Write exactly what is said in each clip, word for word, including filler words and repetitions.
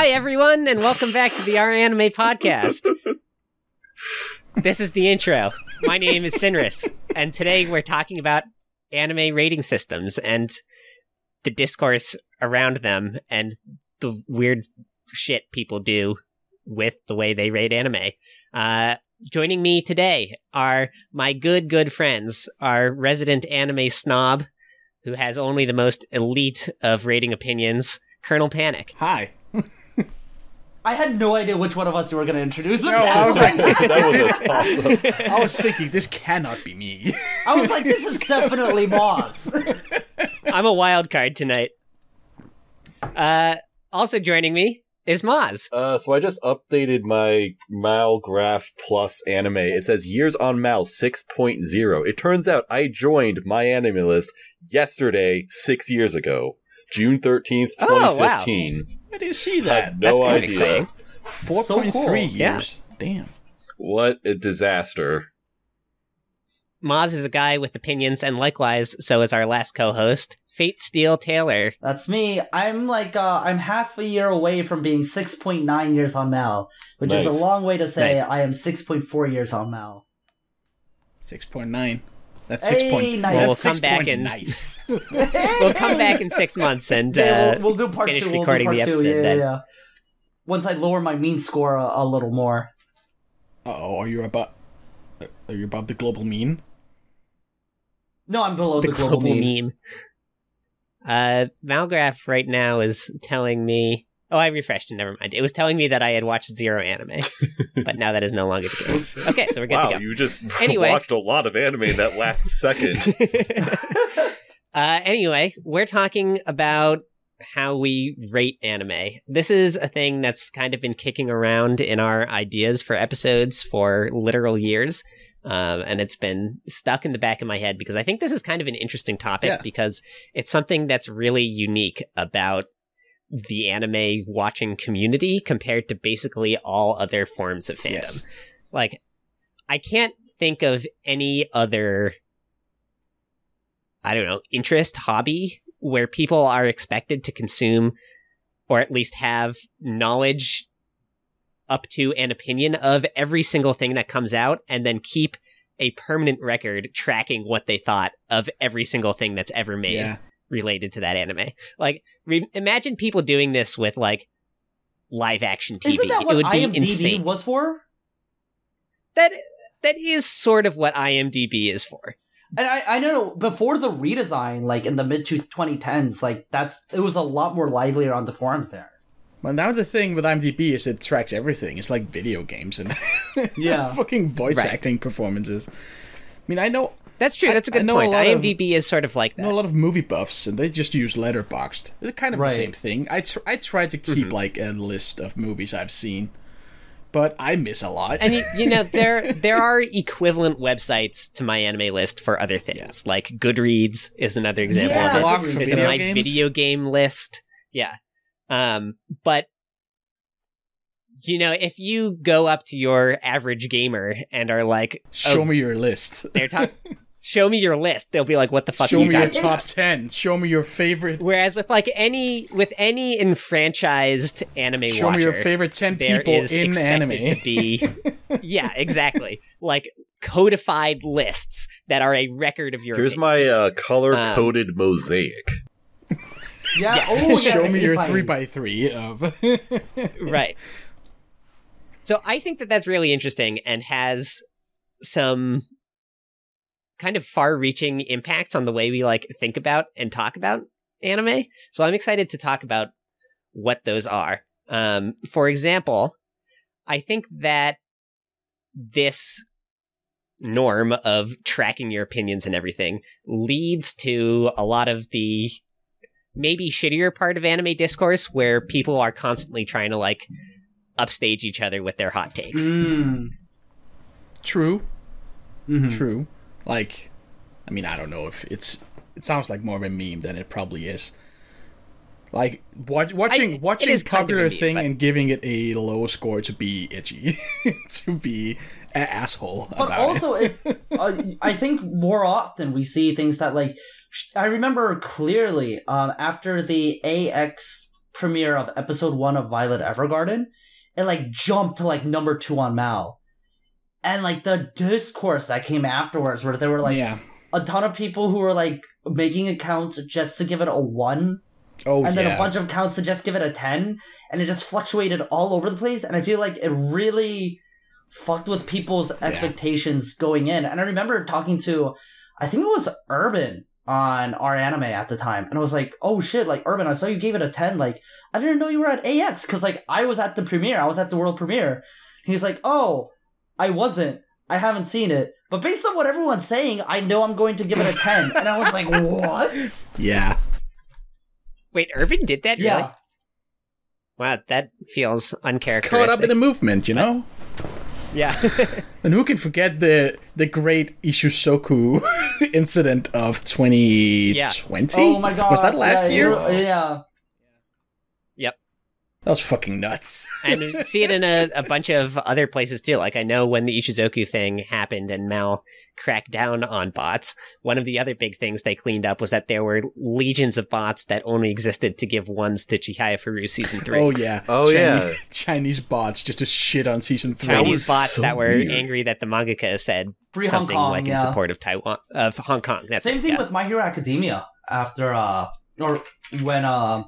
Hi, everyone, and welcome back to the Our Anime Podcast. This is the intro. My name is Sinris, and today we're talking about anime rating systems and the discourse around them and the weird shit people do with the way they rate anime. Uh, joining me today are my good, good friends, our resident anime snob, who has only the most elite of rating opinions, Colonel Panic. Hi. I had no idea which one of us you were going to introduce. No, I was like, is this, awesome. I was thinking, this cannot be me. I was like, this is definitely Moz. I'm a wild card tonight. Uh, also joining me is Moz. Uh, so I just updated my Mal Graph Plus anime. It says years on Mal six point oh. It turns out I joined my anime list yesterday, six years ago. June thirteenth, twenty fifteen. Oh, wow. I didn't see that. No That's idea. exciting. four point three So cool. years. Yeah. Damn. What a disaster. Moz is a guy with opinions, and likewise, so is our last co-host, Fate Steel Taylor. That's me. I'm like, uh, I'm half a year away from being six point nine years on Mal, which Nice. is a long way to say Nice. I am six point four years on Mal. six point nine. That's Hey, six point. nice. Well, we'll That's come six back point and- nice. We'll come back in six months and uh, Yeah, we'll, we'll do part finish two. We'll do recording part the two. episode Yeah, then. yeah, yeah. Once I lower my mean score a, a little more. Uh-oh, are you about... Are you about the global mean? No, I'm below the, the, global, global mean. meme. Uh, Malgraph right now is telling me... Oh, I refreshed it, never mind. It was telling me that I had watched zero anime, but now that is no longer the case. Okay, so we're good Wow, to go. you just Anyway. watched a lot of anime in that last second. uh, anyway, we're talking about how we rate anime. This is a thing that's kind of been kicking around in our ideas for episodes for literal years. Um, and it's been stuck in the back of my head because I think this is kind of an interesting topic Yeah. because it's something that's really unique about the anime watching community compared to basically all other forms of fandom. Yes. Like, I can't think of any other, I don't know, interest, hobby where people are expected to consume or at least have knowledge up to an opinion of every single thing that comes out and then keep a permanent record tracking what they thought of every single thing that's ever made Yeah. related to that anime. Like, re- imagine people doing this with, like, live action T V. Isn't that what it would be I M D B insane. was for? That that is sort of what I M D B is for. And I, I know before the redesign, like in the mid twenty tens, like that's it was a lot more livelier on the forums there. Well, now the thing with IMDb is it tracks everything. It's like video games and Yeah. fucking voice Right. acting performances. I mean, I know... That's true. I- That's a I good know a point. lot I of- M D B is sort of like I that. know a lot of movie buffs, and they just use Letterboxd. It's kind of Right. the same thing. I, tr- I try to keep, Mhm. like, a list of movies I've seen, but I miss a lot. And you, you know, there there are equivalent websites to my anime list for other things. Like Goodreads is another example Yeah, of it. Blog Goodreads. for There's video a my games? video game list. Yeah. Um, but you know, if you go up to your average gamer and are like, Show oh, me your list. they're talking, show me your list, they'll be like, what the fuck Show you me got? your top ten. Show me your favorite... Whereas with like any with any enfranchised anime Show watcher, me your favorite ten there people is in expected anime. to be yeah, exactly. Like codified lists that are a record of your Here's my opinions. uh, color-coded mosaic. Yeah. Yes. Oh, yeah. Show me the your eight three by by three of... Right. So I think that that's really interesting and has some kind of far-reaching impacts on the way we like think about and talk about anime. So I'm excited to talk about what those are. Um, for example, I think that this norm of tracking your opinions and everything leads to a lot of the maybe shittier part of anime discourse where people are constantly trying to like upstage each other with their hot takes. Mm. True. Mhm. True. Like, I mean, I don't know if it's... It sounds like more of a meme than it probably is. Like, watch, watching I- it watching is kind of a popular meme, thing but- and giving it a low score to be itchy. To be an asshole But about also, it. it, uh, I think more often we see things that like sh- I remember clearly um, after the A X premiere of episode one of Violet Evergarden, it like jumped to like number two on Mal. And like the discourse that came afterwards, where there were like yeah. a ton of people who were like making accounts just to give it a one. Oh, and then yeah. a bunch of accounts to just give it a ten, and it just fluctuated all over the place, and I feel like it really fucked with people's expectations yeah. going in. And I remember talking to, I think it was Urban on our anime at the time, and I was like, oh shit, like, Urban, I saw you gave it a ten, like, I didn't know you were at A X, because, like, I was at the premiere, I was at the world premiere. He's like, oh, I wasn't, I haven't seen it, but based on what everyone's saying, I know I'm going to give it a ten. And I was like, what? Yeah. Wait, Urban did that? Yeah. Really? Wow, that feels uncharacteristic. Caught up in the movement, you know? Yeah. And who can forget the the great Ishuzoku incident of twenty twenty? Yeah. Oh my god. Was that last yeah, year? Yeah. Yep. That was fucking nuts. And you see it in a, a bunch of other places too. Like, I know when the Ishizoku thing happened and Mal cracked down on bots, one of the other big things they cleaned up was that there were legions of bots that only existed to give ones to Chihaya Faru Season three. Oh, yeah. Oh, Chinese, yeah. Chinese bots just to shit on Season three. Chinese bots so that were weird. angry that the mangaka said Free something Hong Kong, like yeah. in support of Taiwan, of Hong Kong. That's Same it, thing yeah. with My Hero Academia after, uh, or when, uh,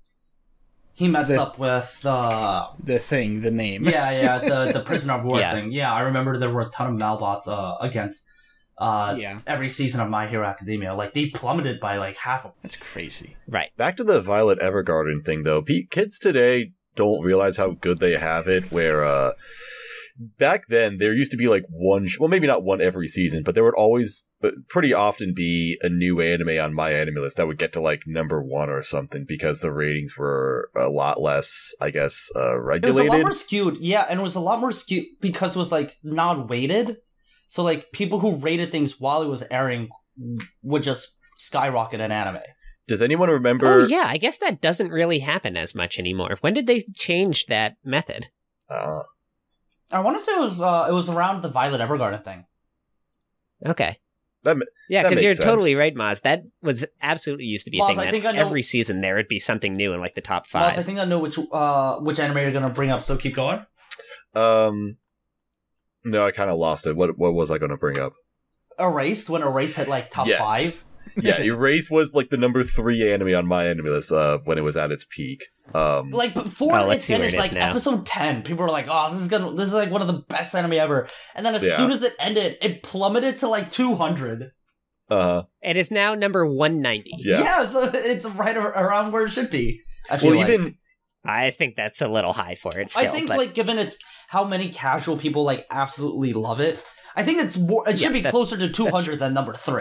he messed The- up with, uh, The thing, the name. yeah, yeah, the, the Prisoner of War Yeah. thing. Yeah, I remember there were a ton of Malbots, uh, against, uh, Yeah. every season of My Hero Academia. Like, they plummeted by, like, half of That's crazy. Right. Back to the Violet Evergarden thing, though. Pe- kids today don't realize how good they have it, where, uh, back then, there used to be, like, one, sh- well, maybe not one every season, but there would always, but pretty often be a new anime on My Anime List that would get to, like, number one or something, because the ratings were a lot less, I guess, uh, It was a regulated. lot more skewed, yeah, and it was a lot more skewed because it was, like, not weighted. So, like, people who rated things while it was airing would just skyrocket an anime. Does anyone remember? Oh, yeah, I guess that doesn't really happen as much anymore. When did they change that method? Uh, I want to say it was uh, it was around the Violet Evergarden thing. Okay. that, ma- Yeah, That because you're makes totally sense. right, Maz. That was absolutely used to be a Maz, thing. I That think I know- every season there would be something new in like the top Plus, five. I think I know which uh which anime you're gonna bring up. So keep going. um, no, I kind of lost it. What what was I going to bring up? Erased, when Erased hit like top Yes. five. Yeah, Erased was like the number three anime on My Anime List uh, when it was at its peak. Um, Like before Oh, it let's see where finished, it is like now. episode ten, people were like, "Oh, this is gonna, this is like one of the best anime ever." And then as Yeah. soon as it ended, it plummeted to like two hundred. uh, It is now number one ninety. Yeah. so it's right ar- around where it should be. I feel well, like. even I think that's a little high for it still. I think but like given it's how many casual people like absolutely love it, I think it's more. It should Yeah, be that's- closer to two hundred than number three.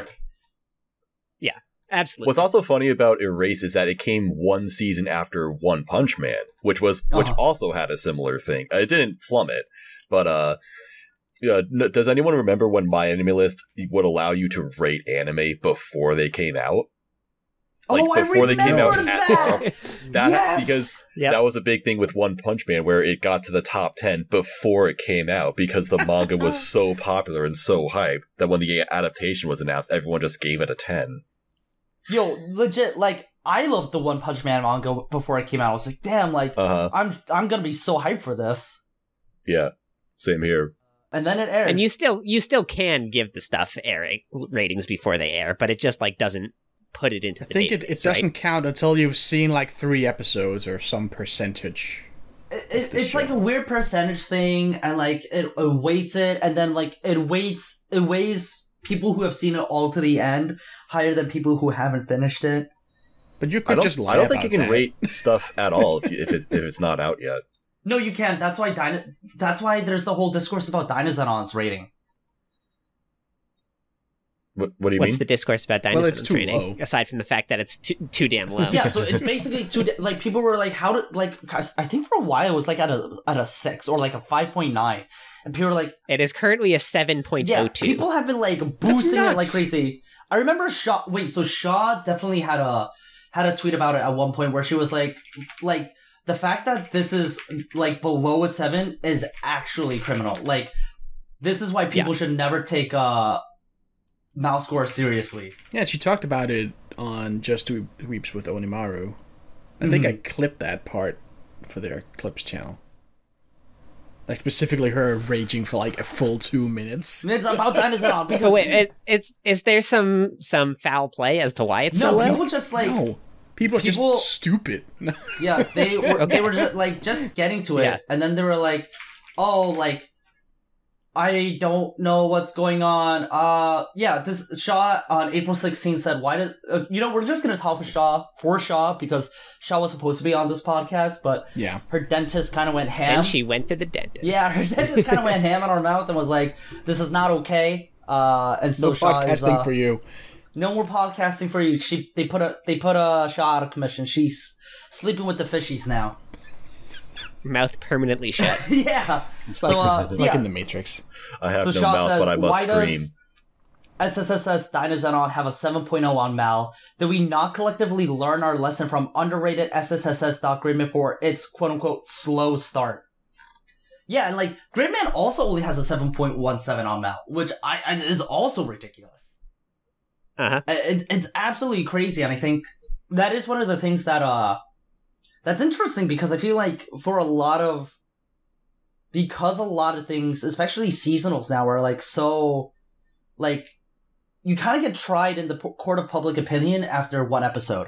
absolutely. what's also funny about Erase is that it came one season after One Punch Man, which was which Uh-huh. also had a similar thing. Uh, It didn't plummet, but uh, yeah, n- does anyone remember when My Anime List would allow you to rate anime before they came out? Like, oh, I before they came out remember at that. all. That yes! because Yep. that was a big thing with One Punch Man, where it got to the top ten before it came out because the manga was so popular and so hyped that when the adaptation was announced, everyone just gave it a ten. Yo, legit, like I loved the One Punch Man manga before it came out. I was like, damn, like Uh huh. I'm I'm gonna be so hyped for this. Yeah. Same here. And then it aired. and you still you still can give the stuff airing ratings before they air, but it just like doesn't put it into I the think it, it database, right? doesn't count until you've seen like three episodes or some percentage. It, it, the it's show. like a weird percentage thing, and like it, it weights it, and then like it weights it weighs people who have seen it all to the end higher than people who haven't finished it. But you I could don't, just lie I don't think you about can that. rate stuff at all if, you, if, it's, if it's not out yet. No, you can't. That's why Dyna- That's why there's the whole discourse about Dinosaur's rating. What, what do you What's mean? the discourse about Well, it's Dinosaur's too rating? low. Aside from the fact that it's too, too damn low. Yeah, so it's basically two. di- Like people were like, "How did like?" 'cause I think for a while it was like at a at a six or like a five point nine, and people were like, It is currently a seven point "Yeah." oh two. People have been like boosting it like nuts. crazy. I remember Shaw. Wait, so Shaw definitely had a had a tweet about it at one point where she was like, like the fact that this is like below a seven is actually criminal. Like this is why people should never take uh mouse score seriously. Yeah, she talked about it on Just Weeps with Onimaru. I think I clipped that part for their clips channel. Like specifically her raging for like a full two minutes. It's about Dinosaur because But wait, it, it's is there some some foul play as to why it's no, so low? people just like No, people are people- just stupid. yeah, they were Okay. they were just like just getting to it, Yeah. and then they were like, oh, like I don't know what's going on. Uh, yeah, this Shaw on April sixteenth said, why does uh, you know we're just gonna talk with Shaw for Shaw because Shaw was supposed to be on this podcast, but Yeah. her dentist kind of went ham. And she went to the dentist. Yeah, her dentist kind of went ham on her mouth and was like, "This is not okay." Uh, and so No Shaw is, podcasting uh, for you. no more podcasting for you. She they put a they put a Shaw out of commission. She's sleeping with the fishies now. Mouth permanently shut. yeah. It's so like, uh, it's so like yeah. in the Matrix. I have so no Shaw mouth, says, but I must why scream. does S S S S Dynazenon have a seven point oh on Mal? Did we not collectively learn our lesson from underrated S S S S dot Gridman for its quote-unquote slow start? Yeah, and like, Gridman also only has a seven point one seven on Mal, which I, I is also ridiculous. Uh-huh. It, it's absolutely crazy, and I think that is one of the things that, uh, that's interesting, because I feel like for a lot of, because a lot of things, especially seasonals now, are like so, like, you kind of get tried in the p- court of public opinion after one episode.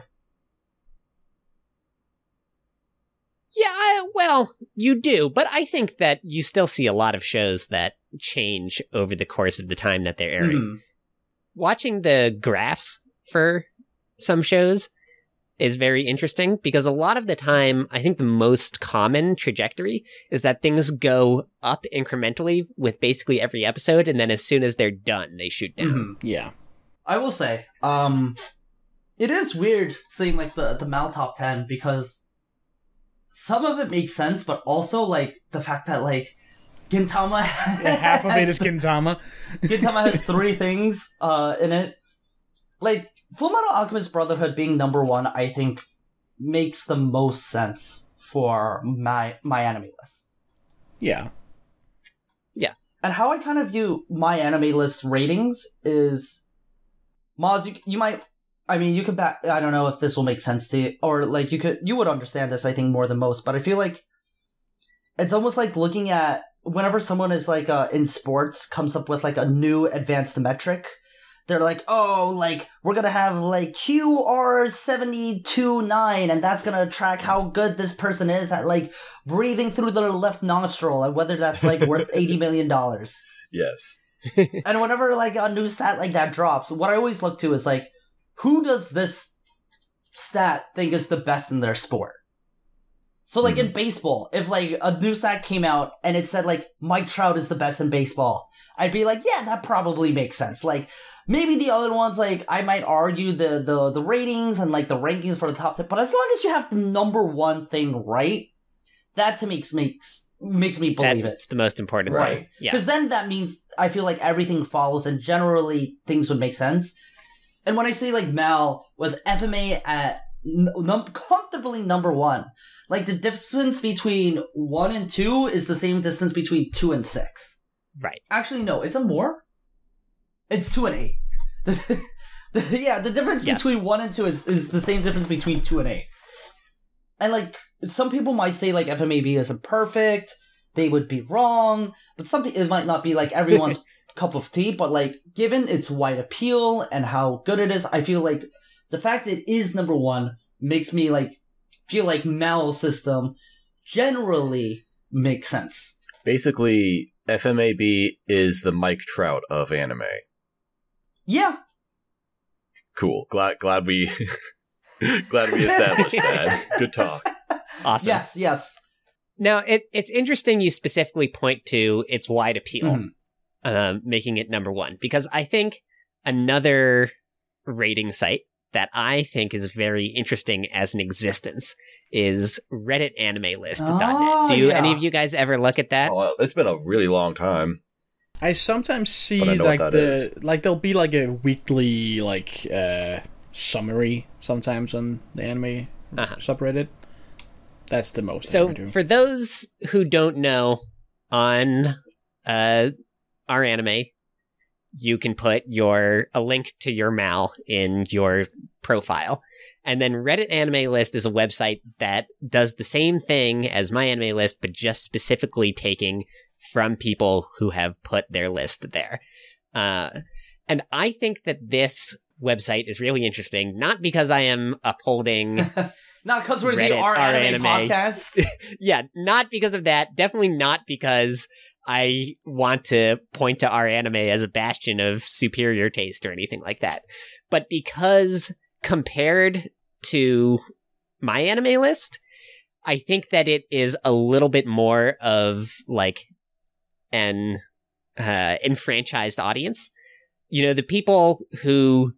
Yeah, I, well, you do, but I think that you still see a lot of shows that change over the course of the time that they're airing. Mhm. Watching the graphs for some shows is very interesting because a lot of the time, I think the most common trajectory is that things go up incrementally with basically every episode, and then as soon as they're done, they shoot down. Mhm. Yeah. I will say, um, it is weird seeing like the the Mal top ten because some of it makes sense, but also like the fact that like Gintama Yeah, half of it has is Gintama. Gintama has three things uh in it. Like Fullmetal Alchemist Brotherhood being number one, I think makes the most sense for my my anime list. Yeah. And how I kind of view my anime list ratings is, Maz, you, you might, I mean, you could back, I don't know if this will make sense to you, or like you could, you would understand this, I think, more than most, but I feel like it's almost like looking at, whenever someone is like, uh, in sports, comes up with like a new advanced metric, they're like, oh, like, we're gonna have like Q R seventy-two nine, and that's gonna track how good this person is at like breathing through their left nostril, and whether that's like worth eighty million dollars. Yes. And whenever like a new stat like that drops, what I always look to is like, who does this stat think is the best in their sport? So like in baseball, if like a new stat came out and it said like Mike Trout is the best in baseball, I'd be like, yeah, that probably makes sense. Like maybe the other ones, like I might argue the the the ratings and like the rankings for the top ten, but as long as you have the number one thing right, that to makes makes makes me believe it. That's the most important Right. thing. Yeah. Because then that means I feel like everything follows and generally things would make sense. And when I say like Mal with F M A at n- num- comfortably number one, like the distance between one and two is the same distance between two and six. Right. Actually, no, is it more? It's two and eight. The, the, yeah, the difference Yeah. between one and two is, is the same difference between two and eight. And like some people might say like F M A B isn't perfect, they would be wrong, but some pe- it might not be like everyone's cup of tea. But like given its wide appeal and how good it is, I feel like the fact that it is number one makes me like feel like Mal's system generally makes sense. Basically, F M A B is the Mike Trout of anime. Yeah, Cool. Glad glad we glad we established that. Good talk. Awesome. yes, yes. Now, it, it's interesting you specifically point to its wide appeal, Mhm. um, making it number one, because I think another rating site that I think is very interesting as an existence is Reddit Anime List dot net. Oh, Do yeah. any of you guys ever look at that? Oh, it's been a really long time. I sometimes see But I know like what that the is. like there'll be like a weekly like uh summary sometimes on the anime Uh-huh. subreddit. That's the most I So, ever do. for those who don't know, on uh, our anime, you can put your a link to your Mal in your profile, And then Reddit Anime List is a website that does the same thing as My Anime List, but just specifically taking from people who have put their list there. Uh, and I think that this website is really interesting, not because I am upholding... Not because we're Reddit, the R our Anime, anime. podcast. Yeah, not because of that. Definitely not because I want to point to our anime as a bastion of superior taste or anything like that. But because compared to My Anime List, I think that it is a little bit more of like an uh, enfranchised audience. You know, the people who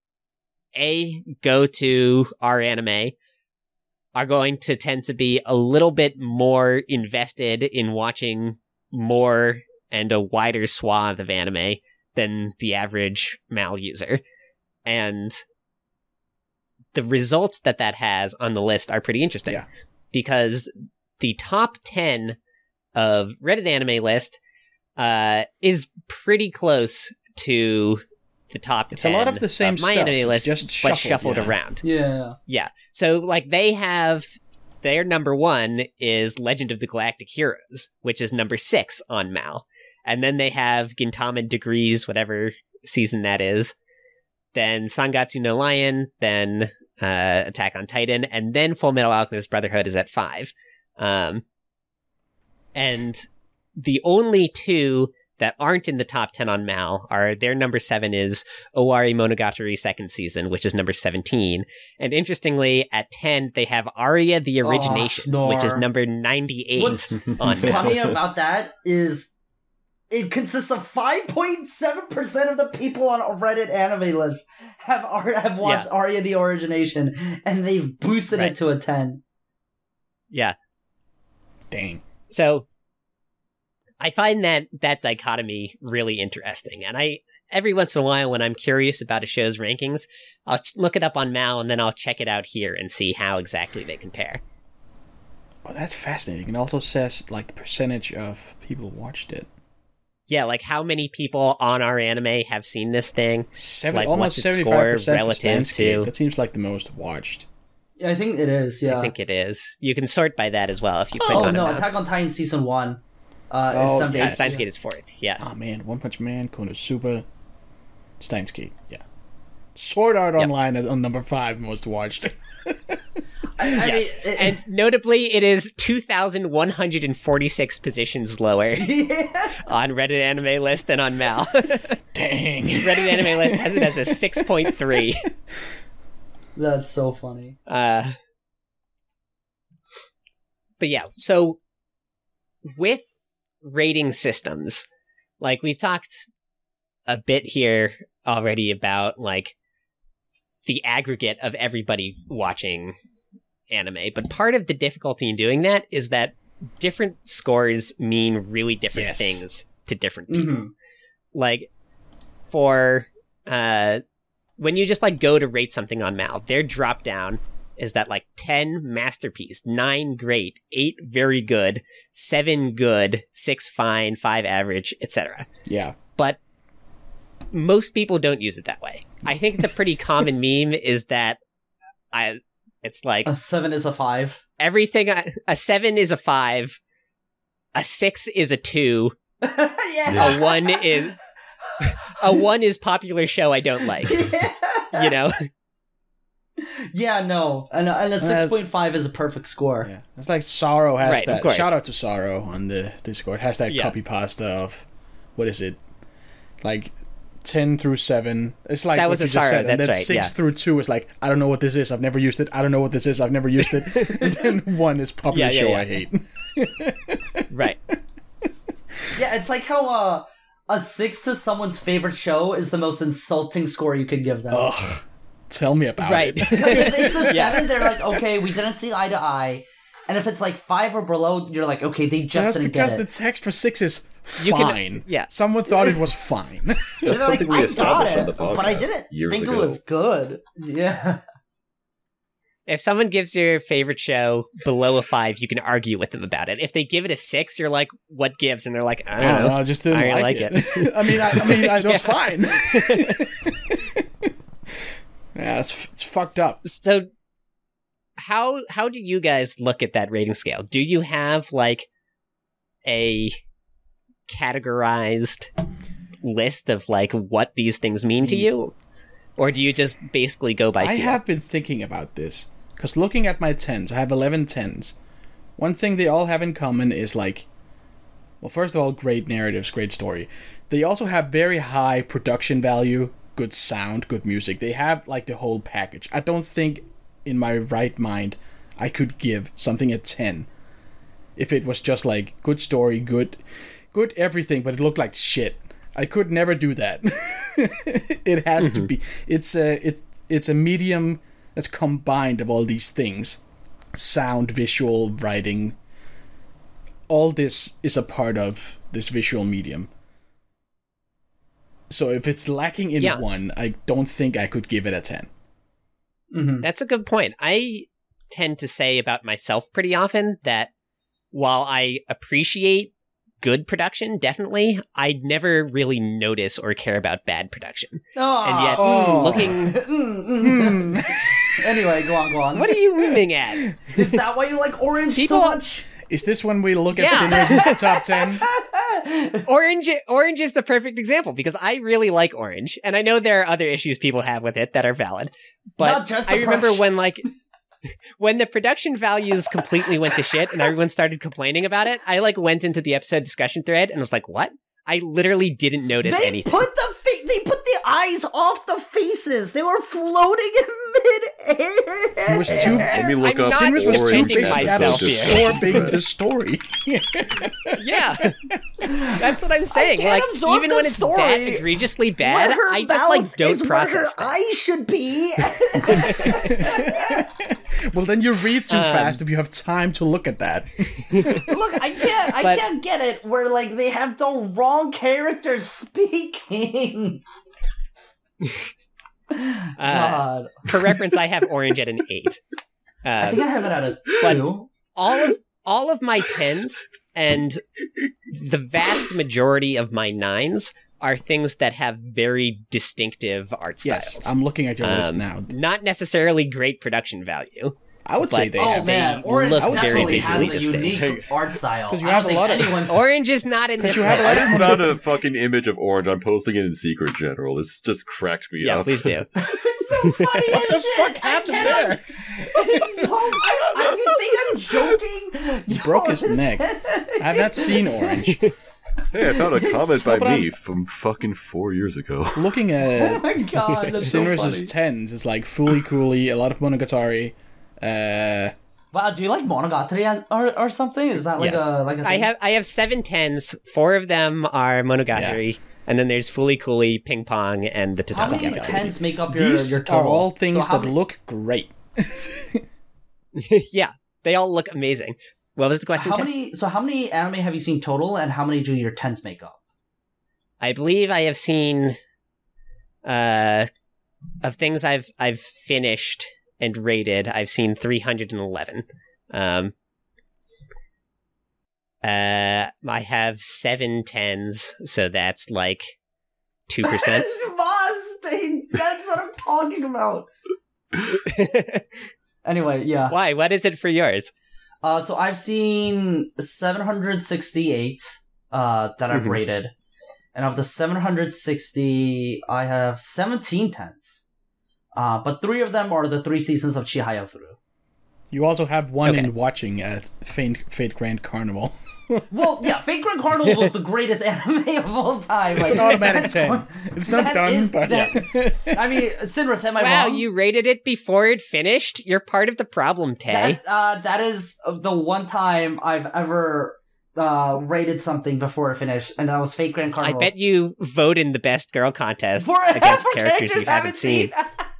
A, go to our anime are going to tend to be a little bit more invested in watching more and a wider swath of anime than the average Mal user. And the results that that has on the list are pretty interesting. Yeah. Because the top ten of Reddit Anime List uh, is pretty close to the top It's ten a lot of the same of My stuff. Anime List, Just but shuffled, shuffled yeah. around. Yeah. Yeah. So, like, they have... Their number one is Legend of the Galactic Heroes, which is number six on Mal. And then they have Gintama Degrees, whatever season that is. Then Sangatsu no Lion, then uh, Attack on Titan, and then Full Metal Alchemist Brotherhood is at five. Um, and the only two that aren't in the top ten on Mal are their number seven is Owari Monogatari second season, which is number seventeen. And interestingly, at ten, they have Aria the Origination, Oh, which is snore. number ninety-eight What's on Mal. funny about that is it consists of five point seven percent of the people on a Reddit Anime List have Ar- have watched Yeah. Aria the Origination, and they've boosted Right. it to a ten. Yeah. Dang. So I find that that dichotomy really interesting. And I every once in a while when I'm curious about a show's rankings, I'll ch- look it up on Mal and then I'll check it out here and see how exactly they compare. Oh, that's fascinating. It also says like the percentage of people watched it. Yeah, like how many people on our anime have seen this thing? Seven, Like, almost what's its seventy-five score percent relative to- That seems like the most watched. Yeah, I think it is. Yeah. I think it is. You can sort by that as well if you click oh on no, amount. Attack on Titan season one uh, Oh, is Sunday. Yeah, yes. Steins Gate is fourth. Yeah. Oh man, One Punch Man, Konosuba, Steins Gate. Yeah. Sword Art Yep. Online is on number five most watched. I, I Yes. mean, it, And notably, it is two thousand one hundred forty-six positions lower yeah. on Reddit Anime List than on Mal. Dang. Reddit Anime List has it as a six point three. That's so funny. Uh, but yeah, so with rating systems, like we've talked a bit here already about like the aggregate of everybody watching anime, but part of the difficulty in doing that is that different scores mean really different Yes. things to different people. Mhm. Like for uh when you just like go to rate something on Mal, their drop down is that like ten masterpiece, nine great, eight very good, seven good, six fine, five average, et cetera. Yeah. But most people don't use it that way. I think the pretty common meme is that I it's like A seven is a five. everything I, a seven is a five, a six is a two, yeah. a one is a one is popular show I don't like. yeah. You know? Yeah, no. And, and a six point five is a perfect score. Yeah. It's like Sorrow has Right, of that. course. Shout out to Sorrow on the Discord. Has that Yeah. copy pasta of what is it? Like ten through seven. It's like That what was you a just Sorrow, said. And that's then right, six yeah. through two is like, I don't know what this is, I've never used it. I don't know what this is, I've never used it. And then one is popular Yeah, yeah, show yeah. I hate. Right. Yeah, it's like how uh, a six to someone's favorite show is the most insulting score you could give them. Ugh. Tell me about Right. it. Because if it's a Yeah. seven, they're like, okay, we didn't see eye to eye. And if it's like five or below, you're like, okay, they just That's didn't because get the it. text for six is You can- fine. yeah. Someone thought it was fine. They're That's like, something we I established got on the it, podcast. but I didn't years think ago. it was good. Yeah. If someone gives your favorite show below a five, you can argue with them about it. If they give it a six, you're like, what gives? And they're like, I I don't know. I just didn't I like, like it. I mean, I, I mean, I, it was Yeah. fine. Yeah, it's it's fucked up. So how how do you guys look at that rating scale? Do you have like a categorized list of like what these things mean to you? Or do you just basically go by I feel? have been thinking about this. Because looking at my tens, I have eleven tens. One thing they all have in common is like, well, first of all, great narratives, great story. They also have very high production value, good sound, good music. They have like the whole package. I don't think in my right mind I could give something a ten if it was just like good story, good good everything, but it looked like shit. I could never do that. It has mm-hmm. to be. It's a it it's a medium that's combined of all these things: sound, visual, writing. All this is a part of this visual medium. So if it's lacking in yeah. one, I don't think I could give it a ten. Mm-hmm. That's a good point. I tend to say about myself pretty often that while I appreciate good production, definitely, I'd never really notice or care about bad production. Oh, and yet, oh. looking... Anyway, go on, go on. What are you aiming at? Is that why you like Orange People... so much? Is this when we look at yeah. Sinners' top ten? Orange Orange is the perfect example, because I really like Orange, and I know there are other issues people have with it that are valid, but Not just the I remember brush. when, like... When the production values completely went to shit and everyone started complaining about it, I like went into the episode discussion thread and was like, what? I literally didn't notice they anything. Put the fa- they put the eyes off the faces. They were floating in midair. It was too. Let me look I'm up not Sinners was too defending busy myself here. absorbing the story. Yeah. That's what I'm saying. Like, absorb even the when it's story. that egregiously bad, Where her I just like mouth don't is process where her that. eyes should be. Well, then you read too Um, fast if you have time to look at that. Look, I can't, I But- can't get it. Where like they have the wrong characters speaking. Uh, God, for reference, I have Orange at an eight. I Uh, think I have it at a but- two. all of all of my tens and the vast majority of my nines are things that have very distinctive art styles. Yes, I'm looking at your list Um, now. Not necessarily great production value. I would say but- they Oh have. man, they Orange look definitely very has a visually unique distinct. art style. 'Cause you I have don't a lot think of- anyone. Orange is not in this you have a list. lot I just found a fucking image of Orange. I'm posting it in Secret General. This just cracked me Yeah, up. please do. It's so funny What the as shit. fuck I happened cannot- there? It's so. I, I, you think I'm joking? He Yo, broke his this- neck. I have not seen Orange. Hey, I found a comment so- by but I'm- me from fucking four years ago. Looking Oh at my god, that's so funny. Sinners' tens, it's like Fooly Cooly, a lot of Monogatari. Uh, Wow, do you like Monogatari as, or or something? Is that like Yes. a like a? I thing? have I have seven tens. Four of them are Monogatari, and then there's Fooly Cooly, Ping Pong, and the How Tatami many Galaxy. tens make up your these your are total? all things So how that many- look great. Yeah, they all look amazing. What was the question? How Ted? many? So how many anime have you seen total, and how many do your tens make up? I believe I have seen uh of things I've I've finished and rated, I've seen three hundred eleven. Um uh I have seven tens, so that's like two percent. That's what I'm talking about. Anyway, yeah. Why? What is it for yours? Uh, so I've seen seven hundred sixty-eight uh, that I've Mhm. rated. And of the seven hundred sixty, I have seventeen tens. Uh, but three of them are the three seasons of Chihayafuru. You also have one Okay. in watching at Fate, Fate Grand Carnival. Well, yeah, Fate Grand Carnival was the greatest anime of all time. It's Like, an automatic that's ten. one- It's not that done, is- but that- yeah. I mean, Sinrus, am I Wow, wrong? you rated it before it finished? You're part of the problem, Tay. That, uh, that is the one time I've ever uh, rated something before it finished, and that was Fate Grand I Carnival. bet you vote in the best girl contest For, against for characters you haven't seen.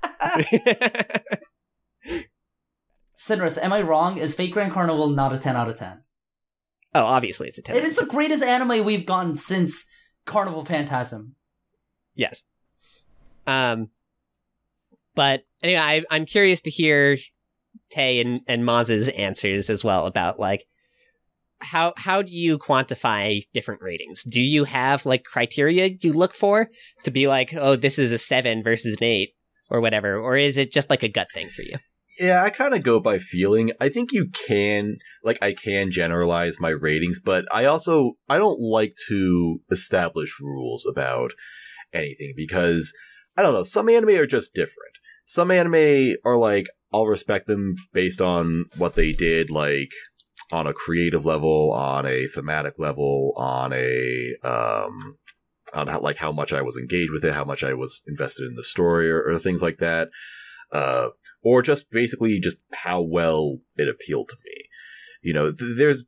Sinrus, am I wrong? Is Fate Grand Carnival not a ten out of ten? Oh, obviously it's a ten. It is the greatest anime we've gotten since Carnival Phantasm. Yes. Um, but anyway, I, I'm curious to hear Tay and, and Maz's answers as well about like how how do you quantify different ratings? Do you have like criteria you look for to be like, oh, this is a seven versus an eight, or whatever, or is it just like a gut thing for you? Yeah, I kind of go by feeling. I think you can, like, I can generalize my ratings, but I also, I don't like to establish rules about anything because, I don't know, some anime are just different. Some anime are like, I'll respect them based on what they did, like, on a creative level, on a thematic level, on a, um, on how, like, how much I was engaged with it, how much I was invested in the story, or, or things like that. Uh, or just basically just how well it appealed to me. You know, th- there's,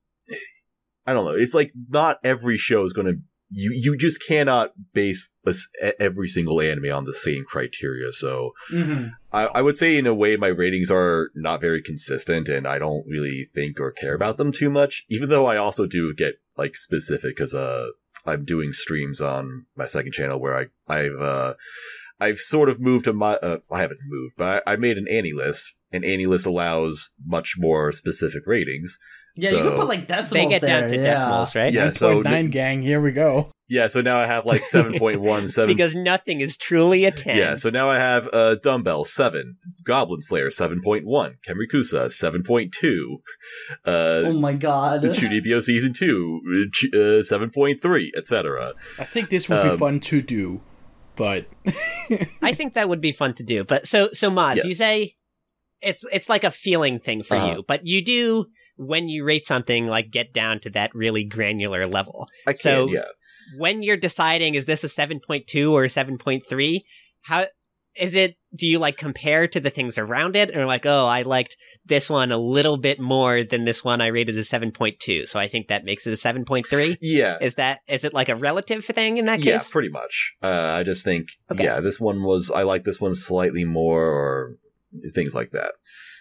I don't know, it's like not every show is going to, you, you just cannot base a, every single anime on the same criteria. So Mm-hmm. I, I would say in a way my ratings are not very consistent and I don't really think or care about them too much, even though I also do get like specific because, uh, I'm doing streams on my second channel where I, I've, uh, I've sort of moved to my, uh, I haven't moved, but I, I made an Annie list, and Annie list allows much more specific ratings. Yeah, so, you can put like decimals They get there. down to yeah. decimals, right? Yeah, so nine gang, here we go. Yeah, so now I have like seven point one, seven Because nothing is truly a ten. Yeah, so now I have uh, Dumbbell seven, Goblin Slayer seven point one, Kenrikusa seven point two, uh, Oh my god. Chunibyo Season two, uh, seven point three, et cetera. I think this would be Um, fun to do, but I think that would be fun to do. But so so mods, Yes. you say it's it's like a feeling thing for Uh-huh. you, but you do when you rate something like get down to that really granular level. I can, So- yeah. When you're deciding is this a seven point two or a seven point three, how is it, do you like compare to the things around it, or like, oh, I liked this one a little bit more than this one I rated a seven point two, so I think that makes it a seven point three? Yeah. Is that, is it like a relative thing in that Yeah, case? pretty much. Uh, I just think, Okay. yeah, this one was, I like this one slightly more, or things like that.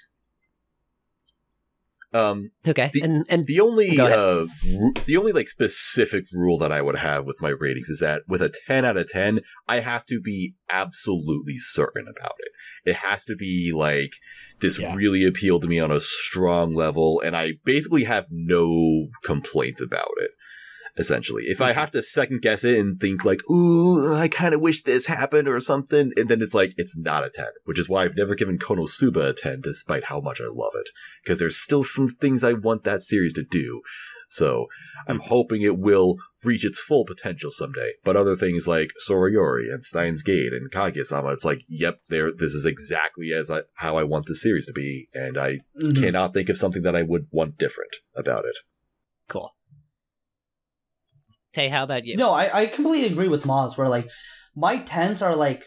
Um, Okay. The- and and the only, Go ahead. uh, ru- the only, like, specific rule that I would have with my ratings is that with a ten out of ten, I have to be absolutely certain about it. It has to be, like, this Yeah. really appealed to me on a strong level, and I basically have no complaints about it. Essentially, if I have to second guess it and think like, ooh, I kind of wish this happened or something, and then it's like, it's not a ten, which is why I've never given Konosuba a ten, despite how much I love it, because there's still some things I want that series to do. So I'm hoping it will reach its full potential someday. But other things like Sorayori and Steins Gate and Kaguya-sama, it's like, yep, there, this is exactly as I, how I want the series to be, and I Mhm. cannot think of something that I would want different about it. cool. Tay, how about you? No, I, I completely agree with Moz, where like my tens are like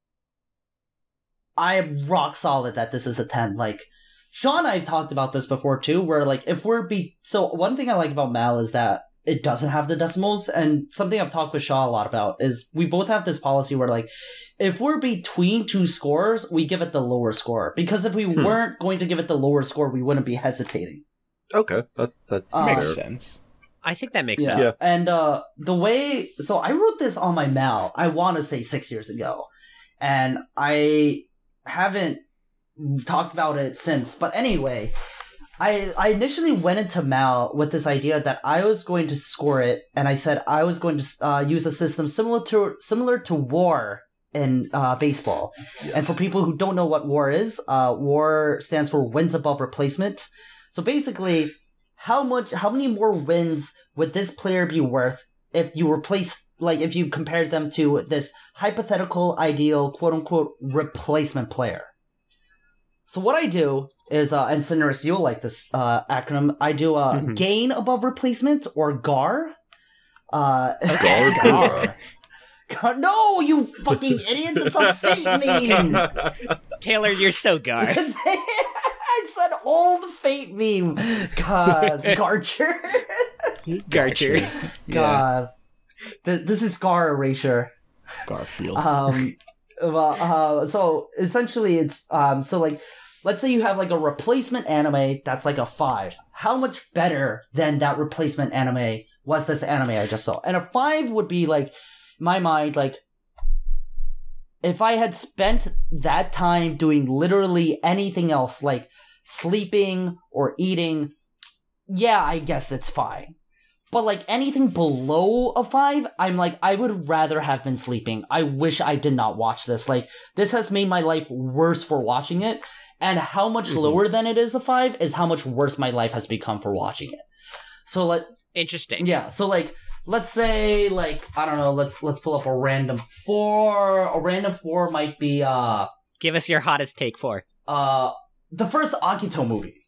I am rock solid that this is a ten. Like Sean and I've talked about this before too, where like if we're be so one thing I like about Mal is that it doesn't have the decimals, and something I've talked with Shaw a lot about is we both have this policy where like if we're between two scores, we give it the lower score. Because if we Hmm. weren't going to give it the lower score, we wouldn't be hesitating. Okay, that, that's Uh, makes fair. sense. I think that makes Yeah. sense. Yeah. And uh, the way, so I wrote this on my Mal, I want to say six years ago. And I haven't talked about it since. But anyway, I, I initially went into Mal with this idea that I was going to score it. And I said I was going to uh, use a system similar to, similar to WAR in uh, baseball. Yes. And for people who don't know what WAR is, uh, WAR stands for wins above replacement. So basically, how much, how many more wins would this player be worth if you replace, like, if you compared them to this hypothetical, ideal, quote unquote, replacement player? So what I do is, uh, and Cineris, you'll like this uh, acronym. I do uh, Mhm. gain above replacement, or G A R. Uh, Gar- Gar. Gar- No, you fucking idiots! It's a fate meme. Taylor, you're so gar. It's an old fate meme. God, Garcher. Garcher. Yeah, God, Th- this is Scar erasure. Garfield. Um, well, uh, so essentially, it's um, so like, let's say you have like a replacement anime that's like a five. How much better than that replacement anime was this anime I just saw? And a five would be like, in my mind, like, if I had spent that time doing literally anything else, like sleeping or eating, yeah, I guess it's fine. But like anything below a five, I'm like, I would rather have been sleeping. I wish I did not watch this. Like, this has made my life worse for watching it. And how much mm-hmm. lower than it is a five is how much worse my life has become for watching it. So like, interesting. Yeah. So like, let's say like, I don't know, let's, let's pull up a random four. A random four might be, uh, give us your hottest take for, uh, the first Akito movie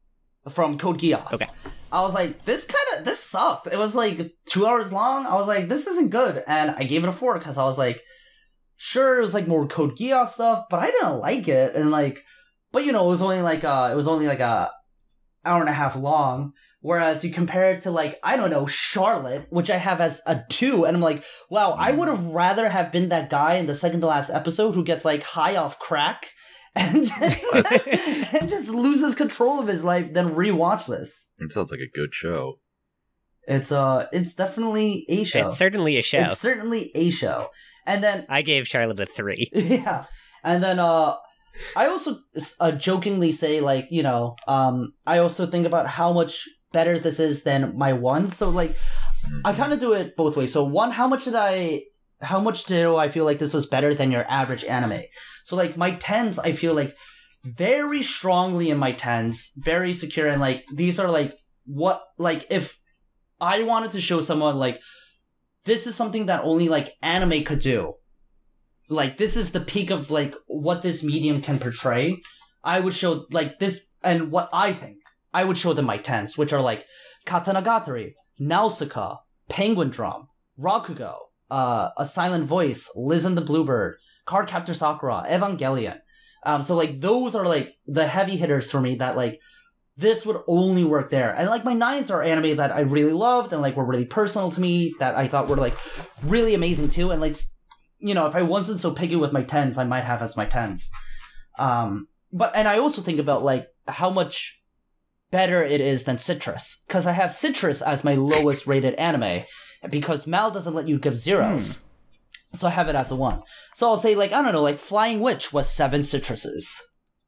from Code Geass. Okay. I was like, this kind of, this sucked. It was like two hours long. I was like, this isn't good. And I gave it a four because I was like, sure, it was like more Code Geass stuff, but I didn't like it. And like, but you know, it was only like, uh, it was only like a hour and a half long. Whereas you compare it to like, I don't know, Charlotte, which I have as a two. And I'm like, wow, I would have rather have been that guy in the second to last episode who gets like high off crack and just, and just loses control of his life than rewatch this. It sounds like a good show. It's uh, it's definitely a show. It's certainly a show. It's certainly a show. And then I gave Charlotte a three. Yeah, and then uh, I also uh, jokingly say like, you know, um, I also think about how much better this is than my one. So like, I kind of do it both ways. So one, how much did I? How much do I feel like this was better than your average anime? So like my tens, I feel like very strongly in my tens, very secure, and like these are like what like if I wanted to show someone like this is something that only like anime could do, like this is the peak of like what this medium can portray, I would show like this, and what I think I would show them my tens, which are like Katanagatari, Nausicaa, Penguin Drum, Rakugo, uh, A Silent Voice, Liz and the Bluebird, Cardcaptor Sakura, Evangelion. Um, so like those are like the heavy hitters for me that like this would only work there. And like my nines are anime that I really loved and like were really personal to me that I thought were like really amazing too. And like, you know, if I wasn't so picky with my tens, I might have as my tens. Um, but and I also think about like how much better it is than Citrus, because I have Citrus as my lowest rated anime because Mal doesn't let you give zeros. Hmm. So I have it as a one. So I'll say, like, I don't know, like, Flying Witch was seven citruses.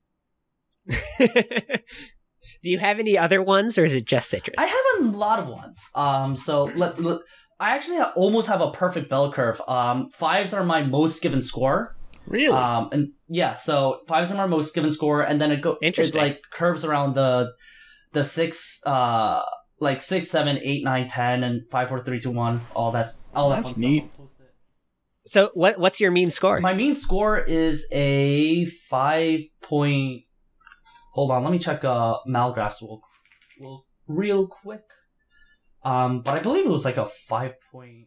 Do you have any other ones, or is it just citrus? I have a lot of ones. Um, so let, let, I actually ha- almost have a perfect bell curve. Um, fives are my most given score. Really? Um, and yeah, so fives are my most given score, and then it go it like curves around the the six, uh, like six, seven, eight, nine, ten, and five, four, three, two, one. All that's all that's neat. Stuff. So what what's your mean score? My mean score is a five point. Hold on, let me check uh, Malgraphs real, real, real quick. Um, but I believe it was like a five point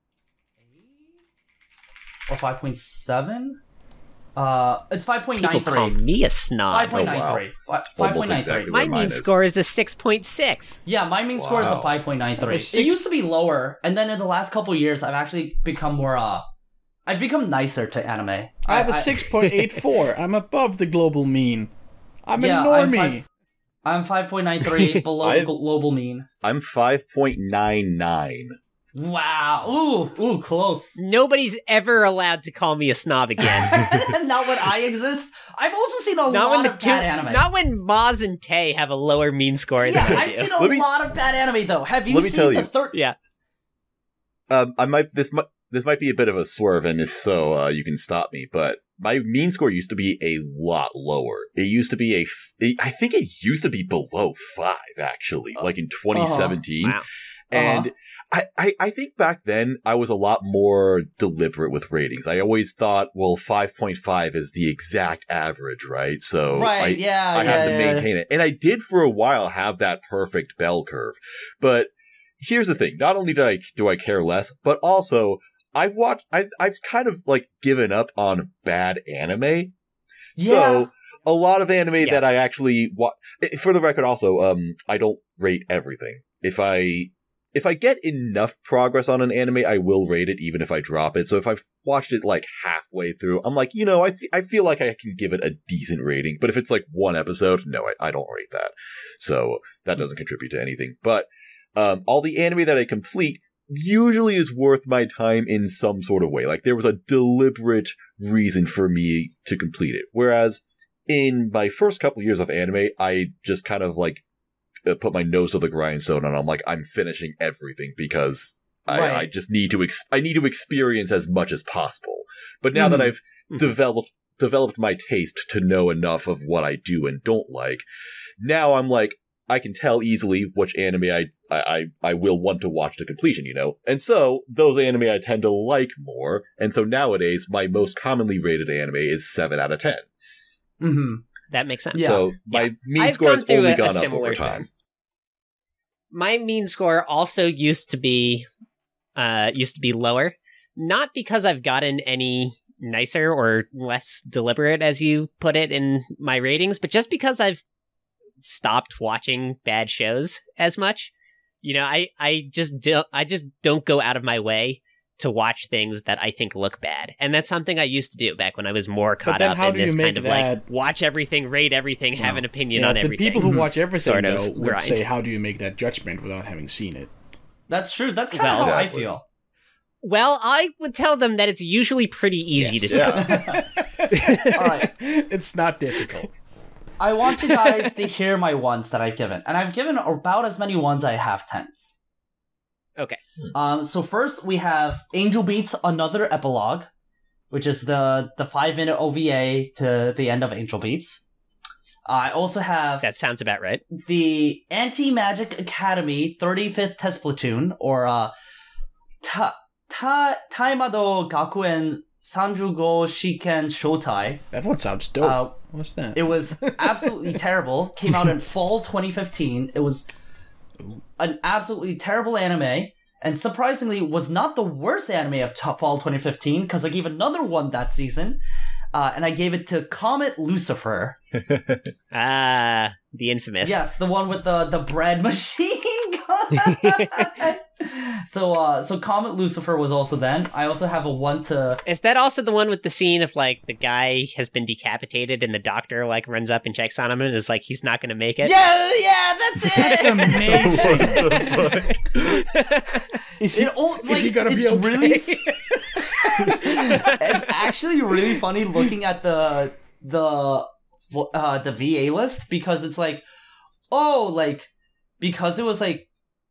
eight or five point seven. Uh, it's five point nine three. People call me a snob. Five point nine three. Oh, wow. Five point nine three. Exactly my mean is. score is a six point six. Yeah, my mean wow. score is a five point nine three. Six... It used to be lower, and then in the last couple of years, I've actually become more. Uh, I've become nicer to anime. I, I have a six point eight four. I'm above the global mean. I'm yeah, a normie. I'm five point nine three below the global mean. I'm five point nine nine. Wow. Ooh, ooh, close. Nobody's ever allowed to call me a snob again. Not when I exist. I've also seen a not lot when the of two, bad anime. Not when Maz and Tay have a lower mean score yeah, than I I've do. seen a Let me, lot of bad anime though. Have you let me seen tell the you. third? Yeah. Um, I might this might this might be a bit of a swerve, and if so, uh, you can stop me. But my mean score used to be a lot lower. It used to be a, f- I think it used to be below five actually, uh, like in twenty seventeen. Uh-huh. Wow. And uh-huh. I, I, I think back then I was a lot more deliberate with ratings. I always thought, well, five point five is the exact average, right? So right, I, yeah, I yeah, have to yeah. maintain it. And I did for a while have that perfect bell curve. But here's the thing. Not only do I, do I care less, but also I've watched, I've, I've kind of like given up on bad anime. Yeah. So a lot of anime Yeah. that I actually watch, for the record also, um, I don't rate everything. If I, If I get enough progress on an anime, I will rate it, even if I drop it. So if I've watched it like halfway through, I'm like, you know, I th- I feel like I can give it a decent rating. But if it's like one episode, no, I, I don't rate that. So that doesn't contribute to anything. But um, all the anime that I complete usually is worth my time in some sort of way. Like there was a deliberate reason for me to complete it. Whereas in my first couple of years of anime, I just kind of like uh, put my nose to the grindstone, and I'm like, I'm finishing everything because I, Right. I just need to ex- I need to experience as much as possible. But now Mhm. that I've Mhm. developed developed my taste to know enough of what I do and don't like, now I'm like, I can tell easily which anime I, I, I will want to watch to completion, you know? And so, those anime I tend to like more, and so nowadays, my most commonly rated anime is seven out of ten. Mm-hmm. That makes sense. Yeah. So, my Yeah. mean I've score has gone through only a- a gone up similar over time. thing. My mean score also used to be uh used to be lower, not because I've gotten any nicer or less deliberate, as you put it, in my ratings, but just because I've stopped watching bad shows as much. You know, I I just don't I just don't go out of my way to watch things that I think look bad. And that's something I used to do back when I was more caught then up how in do you this make kind of that- like watch everything, rate everything, have Well, an opinion Yeah, on the everything. people who watch everything, sort of though, would grind. say, how do you make that judgment without having seen it? That's true. That's kind of Well, how exactly. I feel. Well, I would tell them that it's usually pretty easy Yes. to tell. All right. It's not difficult. I want you guys to hear my ones that I've given, and I've given about as many ones I have tens. Okay. Um. So first we have Angel Beats: Another Epilogue, which is the the five minute O V A to the end of Angel Beats. I also have That sounds about right. the Anti Magic Academy thirty-fifth Test Platoon, or uh, Ta Ta Taimado Gakuen Sanjugo Shiken Shotai. That one sounds dope. Uh, What's that? It was absolutely terrible. Came out in fall twenty fifteen. It was an absolutely terrible anime, and surprisingly was not the worst anime of t- fall twenty fifteen, because I gave another one that season, uh, and I gave it to Comet Lucifer. Ah, the infamous. Yes, the one with the, the bread machine gun. so uh, so Comet Lucifer was also then. I also have a one to Is that also the one with the scene of like the guy has been decapitated and the doctor like runs up and checks on him and is like he's not going to make it? yeah yeah that's it. That's amazing. What the fuck? Is he, It all- is he like, gonna be it's okay? really- It's actually really funny looking at the the uh, the V A list, because it's like, oh, like because it was like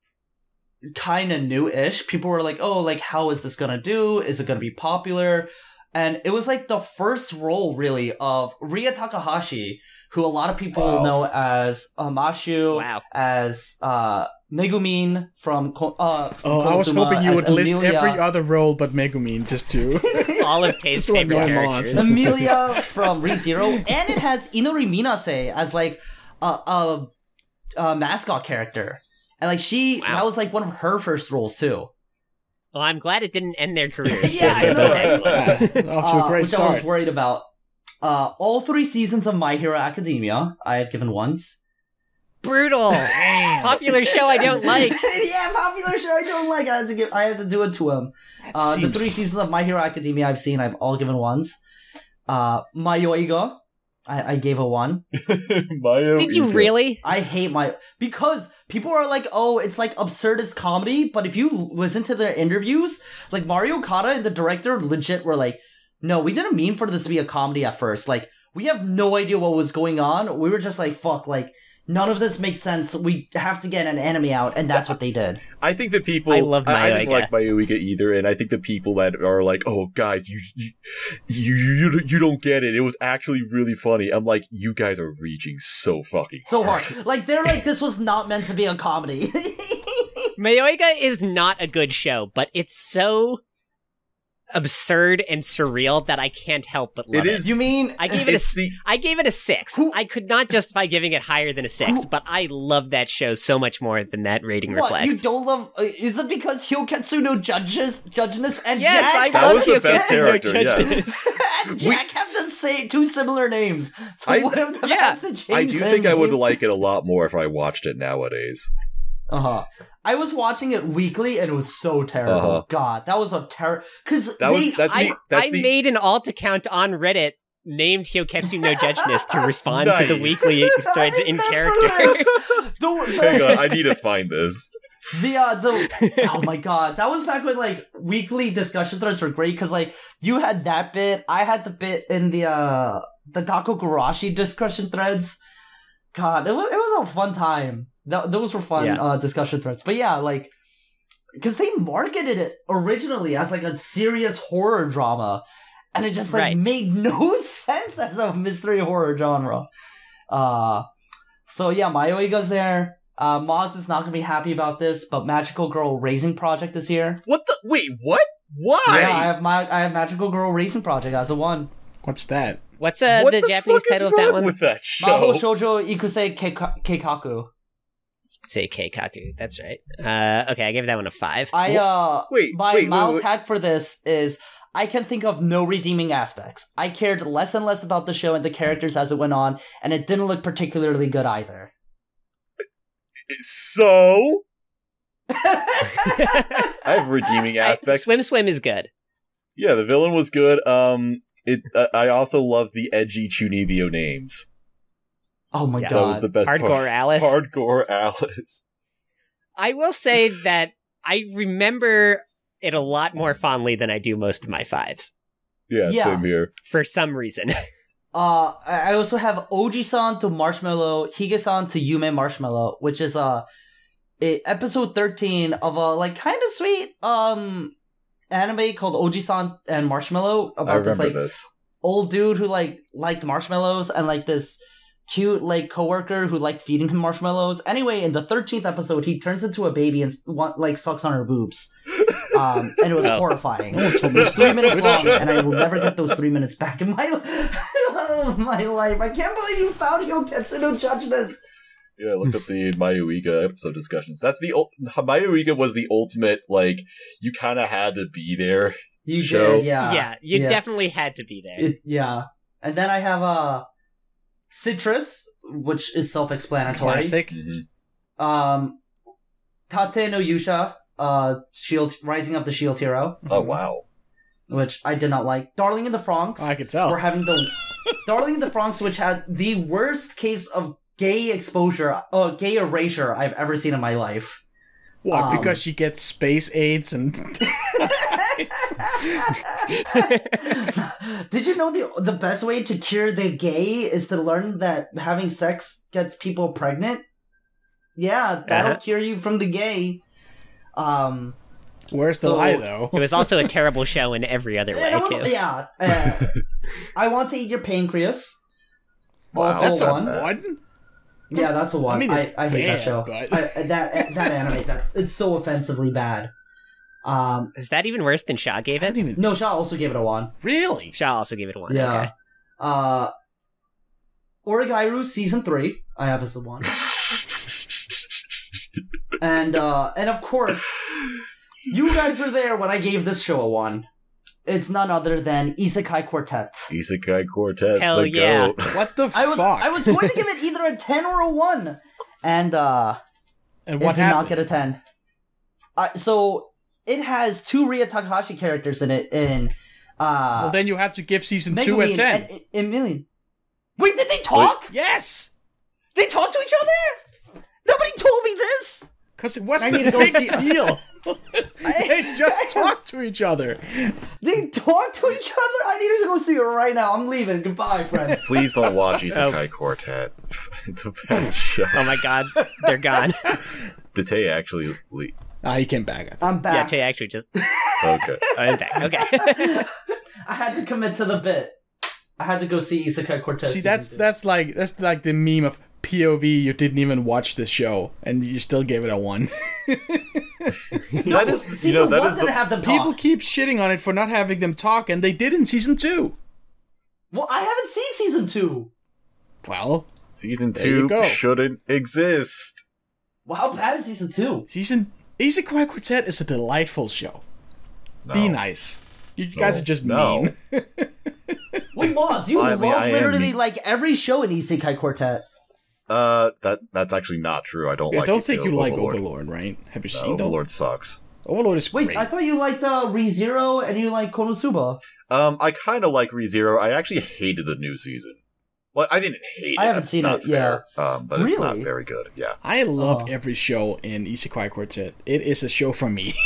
kind of new-ish. People were like, oh, like how is this gonna do? Is it gonna be popular? And it was like the first role really of Ria Takahashi, who a lot of people Wow. know as Amashu, Wow. as uh, Megumin from Ko- uh, from Oh, I was Konosuba, hoping you as would list Emilia- every other role but Megumin just to. All of Tay's Just to favorite annoy characters. Moss. Emilia from ReZero, and it has Inori Minase as like a, a, a mascot character, and like she Wow. that was like one of her first roles too. Well, I'm glad it didn't end their careers. Yeah, because I they're know, both right? excellent. Off to a Uh, great which I was start. worried about. Uh, all three seasons of My Hero Academia I have given once. Brutal. Popular show I don't like. yeah, popular show I don't like. I have to give. I have to do it to him. That Uh, the seems- three seasons of My Hero Academia I've seen, I've all given ones. Uh, Mayoiga, I, I gave a one. Mayo Did you Ika. really? I hate my because people are like, oh, it's like absurdist comedy. But if you listen to their interviews, like Mario Okada and the director legit were like, no, we didn't mean for this to be a comedy at first. Like, we have no idea what was going on. We were just like, fuck, like none of this makes sense. We have to get an anime out, and that's what they did. I think the people I love I, I didn't Mayoiga. like Mayoiga either, and I think the people that are like, "Oh, guys, you you, you you you don't get it. It was actually really funny." I'm like, "You guys are reaching so fucking So hard. Like they're like, this was not meant to be a comedy. Mayoiga is not a good show, but it's so absurd and surreal that I can't help but love It it. is- You mean I gave it a It's the I gave it a six. Who- I could not justify giving it higher than a six, Who- but I love that show so much more than that rating what? reflects. You don't love? Uh, is it because Hyoketsu no judges, judgeness and Yes, Jack? I That love was the Hyoketsu best no character, Judgment. yes. and Jack have the same two similar names. So I- one of them yeah, has to change. I do their think I would name. like it a lot more if I watched it nowadays. Uh huh. I was watching it weekly and it was so terrible. Uh-huh. God, that was a terror. Because That was they, that's I, the that's I the made an alt account on Reddit named Hyoketsu no Judgeness to respond to the Nice. weekly threads in remember character. this. the, Hang on, I need to find this. The uh the oh my god, that was back when like weekly discussion threads were great, because like you had that bit, I had the bit in the uh the Gakko Garashi discussion threads. God, it was it was a fun time. Th- those were fun Yeah. uh, discussion threads. But yeah, like, because they marketed it originally as like a serious horror drama, and it just like Right. made no sense as a mystery horror genre. Uh, so yeah, Mayoiga's there. Uh, Moz is not gonna be happy about this, but Magical Girl Raising Project this year. What the? Wait, what? Why? Yeah, I have my I have Magical Girl Racing Project as a one. What's that? What's uh, what the, the Japanese fuck is title of that wrong one? with that show? Maho Shoujo Ikusei Keika- Keikaku. Say Keikaku. That's right. Uh, okay, I gave that one a five. I uh Wait, my wait, wait, mild wait. tag for this is I can think of no redeeming aspects. I cared less and less about the show and the characters as it went on, and it didn't look particularly good either. So I have redeeming I- aspects. Swim Swim is good. Yeah, the villain was good. Um, it. Uh, I also love the edgy Chunibyo names. Oh my Yeah. That god. was the best Hardcore part. Alice. Hardcore Alice. I will say that I remember it a lot more fondly than I do most of my fives, Yeah, Yeah. same here. for some reason. Uh, I I also have Oji-san to Marshmallow, Hige-san to Yume Marshmallow, which is uh, a episode thirteen of a like kind of sweet um anime called Oji-san and Marshmallow I about this remember like this. old dude who like liked marshmallows and like this cute like coworker who liked feeding him marshmallows. Anyway, in the thirteenth episode, he turns into a baby and want, like sucks on her boobs. Um, and it was Oh. horrifying. No one told It me was three minutes Good long, show. and I will never get those three minutes back in my oh, my life. I can't believe you found Yoketsu no Judge this. Yeah, look up the Mayuiga episode discussions. That's the ul- Mayuiga was the ultimate like you kind of had to be there. You Show. did, yeah. yeah, you yeah. definitely had to be there. It, yeah. And then I have uh, Citrus, which is self-explanatory. Classic. Mhm. Um, Tate no Yusha, uh, Shield, Rising of the Shield Hero, Oh wow. which I did not like. Darling in the Franxx, I could tell. we're having the Darling in the Franxx, which had the worst case of gay exposure, uh, gay erasure I've ever seen in my life. What? um, because she gets space aids and Did you know the the best way to cure the gay is to learn that having sex gets people pregnant? Yeah, that'll Uh-huh. cure you from the gay. Um, where's the So- lie though? It was also a terrible show in every other way, and also, too. yeah. Uh, I want to eat your pancreas. Wow, Also That's a one. one. Yeah, that's a one. I mean, I, it's I, hate that bad, show. but- I, that that anime, that's it's so offensively bad. Um, Is that even worse than Shaw gave I it? didn't even no, Shaw also gave it a one. really. Shaw also gave it a one. Yeah. Okay. Uh, Origairu season three, I have as a one. And uh, and of course, you guys were there when I gave this show a one. It's none other than Isekai Quartet. Isekai Quartet. Hell the yeah. goat. What the I was fuck? I was going to give it either a ten or a one, and uh, and it what did not happened? get a ten. Uh, so it has two Ria Takahashi characters in it. In uh, well, then you have to give season two a Megumi ten. and, and Emilian. Wait, did they talk? Yes, They talked to each other? Nobody told me this. because it wasn't I need a to go big see- deal. they just talked to each other. They talk to each other? I need to go see it right now. I'm leaving. Goodbye, friends. Please don't watch Isekai Oh. Quartet. It's a bad show. Oh my god, they're gone. Did Tay actually leave? Ah, he came back. I think. I'm Yeah, back. Tay actually just. Okay. Oh, I'm back. Okay. I had to commit to the bit. I had to go see Isekai Quartet. See, season that's two. that's like that's like the meme of P O V. You didn't even watch the show, and you still gave it a one. No, that is, season you know, that one is didn't the. have them People talk. keep shitting on it for not having them talk, and they did in season two. Well, I haven't seen season two. Well, Season There you two go. shouldn't exist. Well, how bad is season two? season Isekai Quartet is a delightful show. No. Be nice. You guys No. are just No. mean. Wait, Moz, you I love mean, I am literally me- like every show in Isekai Quartet. Uh, that that's actually not true. I don't I like. don't it, think uh, you like Overlord. Overlord, right? Have you No, seen Overlord sucks. Overlord? Overlord is Wait, great. I thought you liked uh, ReZero and you like Konosuba. Um, I kind of like ReZero. I actually hated the new season. Well, I didn't hate it. I haven't That's seen not it, yeah. fair. Um, but it's not Really? very good. Yeah. I love Oh. every show in Isekai Quartet. It is a show for me.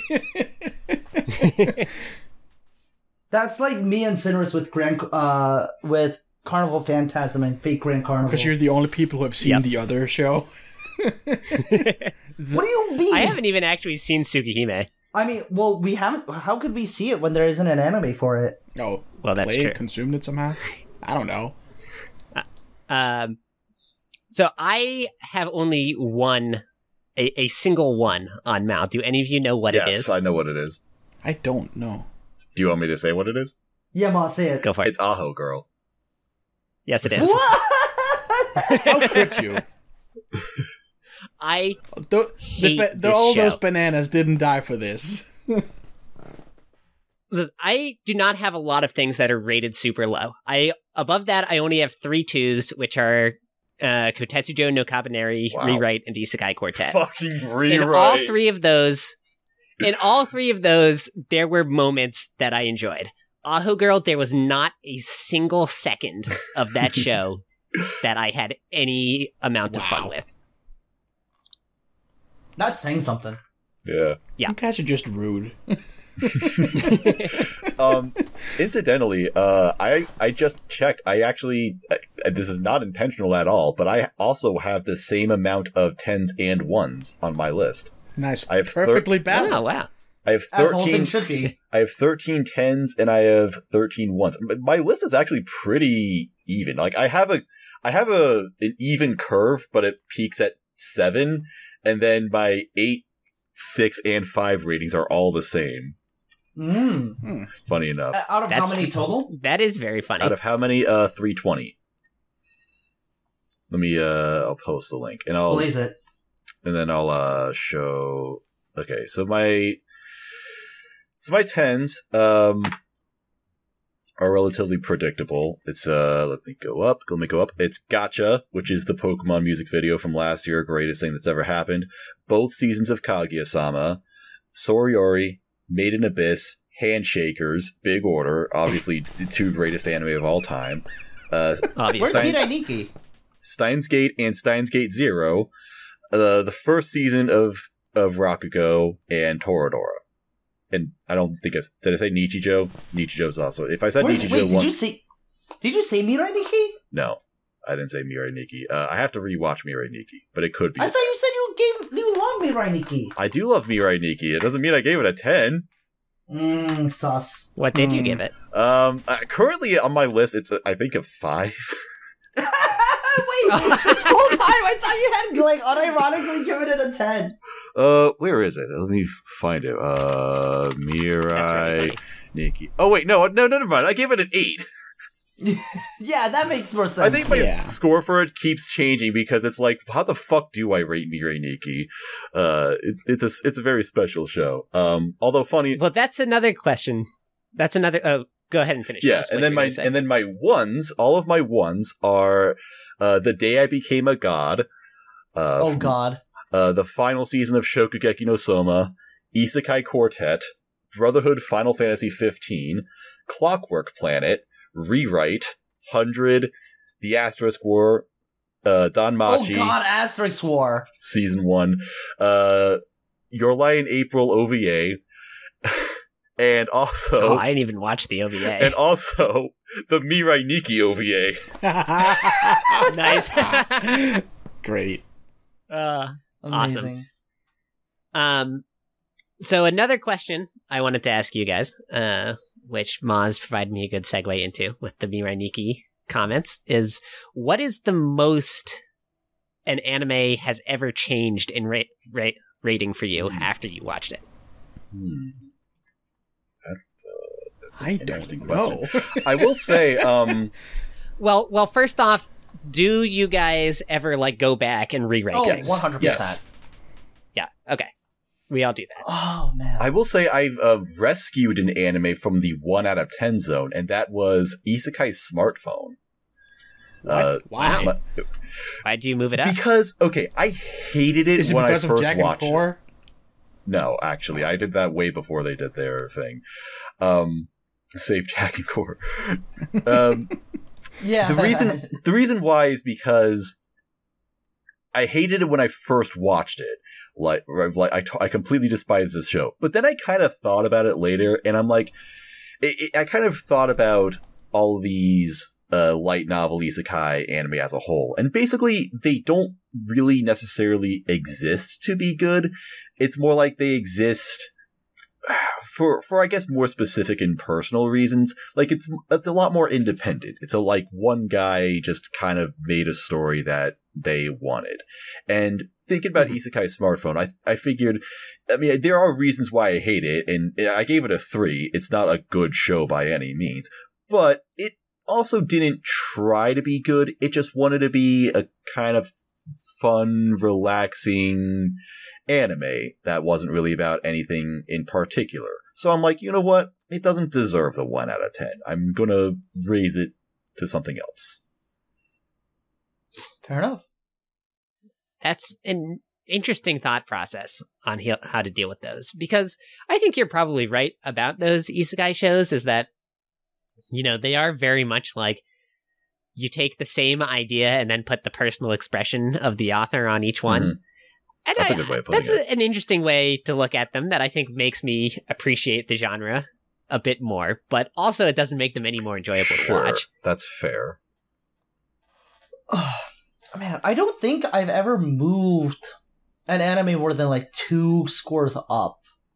That's like me and Cinerus with Grand uh with Carnival Phantasm and Fake Grand Carnival. Because you're the only people who have seen Yep. the other show. What do you mean? I haven't even actually seen Tsukihime. I mean, well, we haven't. How could we see it when there isn't an anime for it? Oh, Well, that's played, true. consumed it somehow. I don't know. Um, so I have only one, a, a single one on Mal. Do any of you know what yes, it is? I know what it is. I don't know. Do you want me to say what it is? Yeah, Ma, say it. Go for it. It's Aho Girl. Yes, it is. What? How could you? I The, the, hate ba- the, this all show. those bananas didn't die for this. I do not have a lot of things that are rated super low. I above that I only have three twos, which are uh, Kotetsujo no Kabaneri, Wow. Rewrite, and Isekai Quartet. Fucking rewrite. In all three of those, in all three of those, there were moments that I enjoyed. Aho Girl, there was not a single second of that show that I had any amount of fun Wow. with. That's saying something. Yeah. Yeah. You guys are just rude. um, incidentally, uh, I I just checked. I actually uh, this is not intentional at all, but I also have the same amount of tens and ones on my list. Nice. I have thir- Perfectly Oh, balanced. wow. I have As the whole thing thirteen. should be. I have thirteen tens and I have thirteen ones. But my list is actually pretty even. Like I have a I have a an even curve, but it peaks at seven, and then my eight, six, and five ratings are all the same. Mm. Funny enough. Uh, Out of That's how many total? That is very funny. Out of how many? Uh, three twenty. Let me. Uh, I'll post the link, and I'll Blaze it. and then I'll uh show. Okay, so my so my tens um are relatively predictable. It's uh let me go up. Let me go up. It's Gotcha, which is the Pokemon music video from last year, greatest thing that's ever happened. Both seasons of Kaguya-sama, Soriori, Made in Abyss, Handshakers, Big Order, obviously the two greatest anime of all time. Uh, Obviously. Where's Stein- Mirai Nikki? Steins Gate and Steins Gate Zero, uh, the first season of of Rakugo, and Toradora. And I don't think I did I say Nichijou? Nichijo's also. If I said Where's, Nichijou wait, did once, you say? Did you say Mirai Nikki? no, I didn't say Mirai Nikki. Uh, I have to rewatch Mirai Nikki, but it could be. I thought you said you gave you love Mirai Nikki. I do love Mirai Nikki. It doesn't mean I gave it a ten. Mmm, sus. What did you Mm. give it? Um, uh, currently on my list, it's a, I think a five. Wait, this whole time I thought you had like unironically given it a ten. Uh, where is it? Let me find it. Uh, That's really Mirai funny. Nikki. Oh wait, no, no, no, never mind. I gave it an eight. Yeah, that makes more sense. I think my Yeah. score for it keeps changing because it's like, how the fuck do I rate Mirai Nikki? Uh, it, it's a, it's a very special show. Um, although funny, Well, that's another question. That's another. Oh, go ahead and finish. yeah. That's what And then you were my gonna say. and then my ones, all of my ones are, uh, The Day I Became a God. Uh, oh from- god. Uh, the final season of Shokugeki no Soma, Isekai Quartet, Brotherhood Final Fantasy fifteen, Clockwork Planet, Rewrite, one hundred, The Asterisk War, uh, Danmachi, Oh god, Asterisk War. Season one, uh, Your Lie in April O V A, and also, oh, I didn't even watch the O V A. and also the Mirai Nikki O V A. Nice. Great. uh, Amazing. Awesome. um, so another question I wanted to ask you guys, uh, which Maz provided me a good segue into with the Mirai Nikki comments, is what is the most an anime has ever changed in rate ra- rating for you after you watched it? Hmm. That's, uh, that's an I interesting don't know. question. I will say, um, Well, well, first off, do you guys ever like go back and rewrite Oh, things? one hundred yes. percent. Yeah. Okay. We all do that. Oh man. I will say I've uh, rescued an anime from the one out of ten zone, and that was Isekai Smartphone. Uh, Why? my- Why'd you move it up? because, okay, I hated it Is it when I because of first Jack and watched it. Core? No, actually, I did that way before they did their thing. Um, save Jack and Core. um, yeah. the reason the reason why is because I hated it when I first watched it. Like, like I, t- I completely despised this show. But then I kind of thought about it later, and I'm like, it, it, I kind of thought about all these uh, light novel isekai anime as a whole. And basically, they don't really necessarily exist to be good. It's more like they exist for, for I guess, more specific and personal reasons. Like, it's it's a lot more independent. It's a, like, one guy just kind of made a story that they wanted. And thinking about mm-hmm. Isekai Smartphone, I I figured, I mean, there are reasons why I hate it, and I gave it a three. It's not a good show by any means, but it also didn't try to be good. It just wanted to be a kind of fun, relaxing anime that wasn't really about anything in particular. So I'm like, you know what? It doesn't deserve the one out of ten. I'm gonna raise it to something else. Fair enough. That's an interesting thought process on he- how to deal with those, because I think you're probably right about those isekai shows, is that, you know, they are very much like you take the same idea and then put the personal expression of the author on each one. Mm-hmm. And that's I, a good way of putting that's it. That's an interesting way to look at them that I think makes me appreciate the genre a bit more, but also it doesn't make them any more enjoyable sure, to watch. That's fair. Man, I don't think I've ever moved an anime more than like two scores up.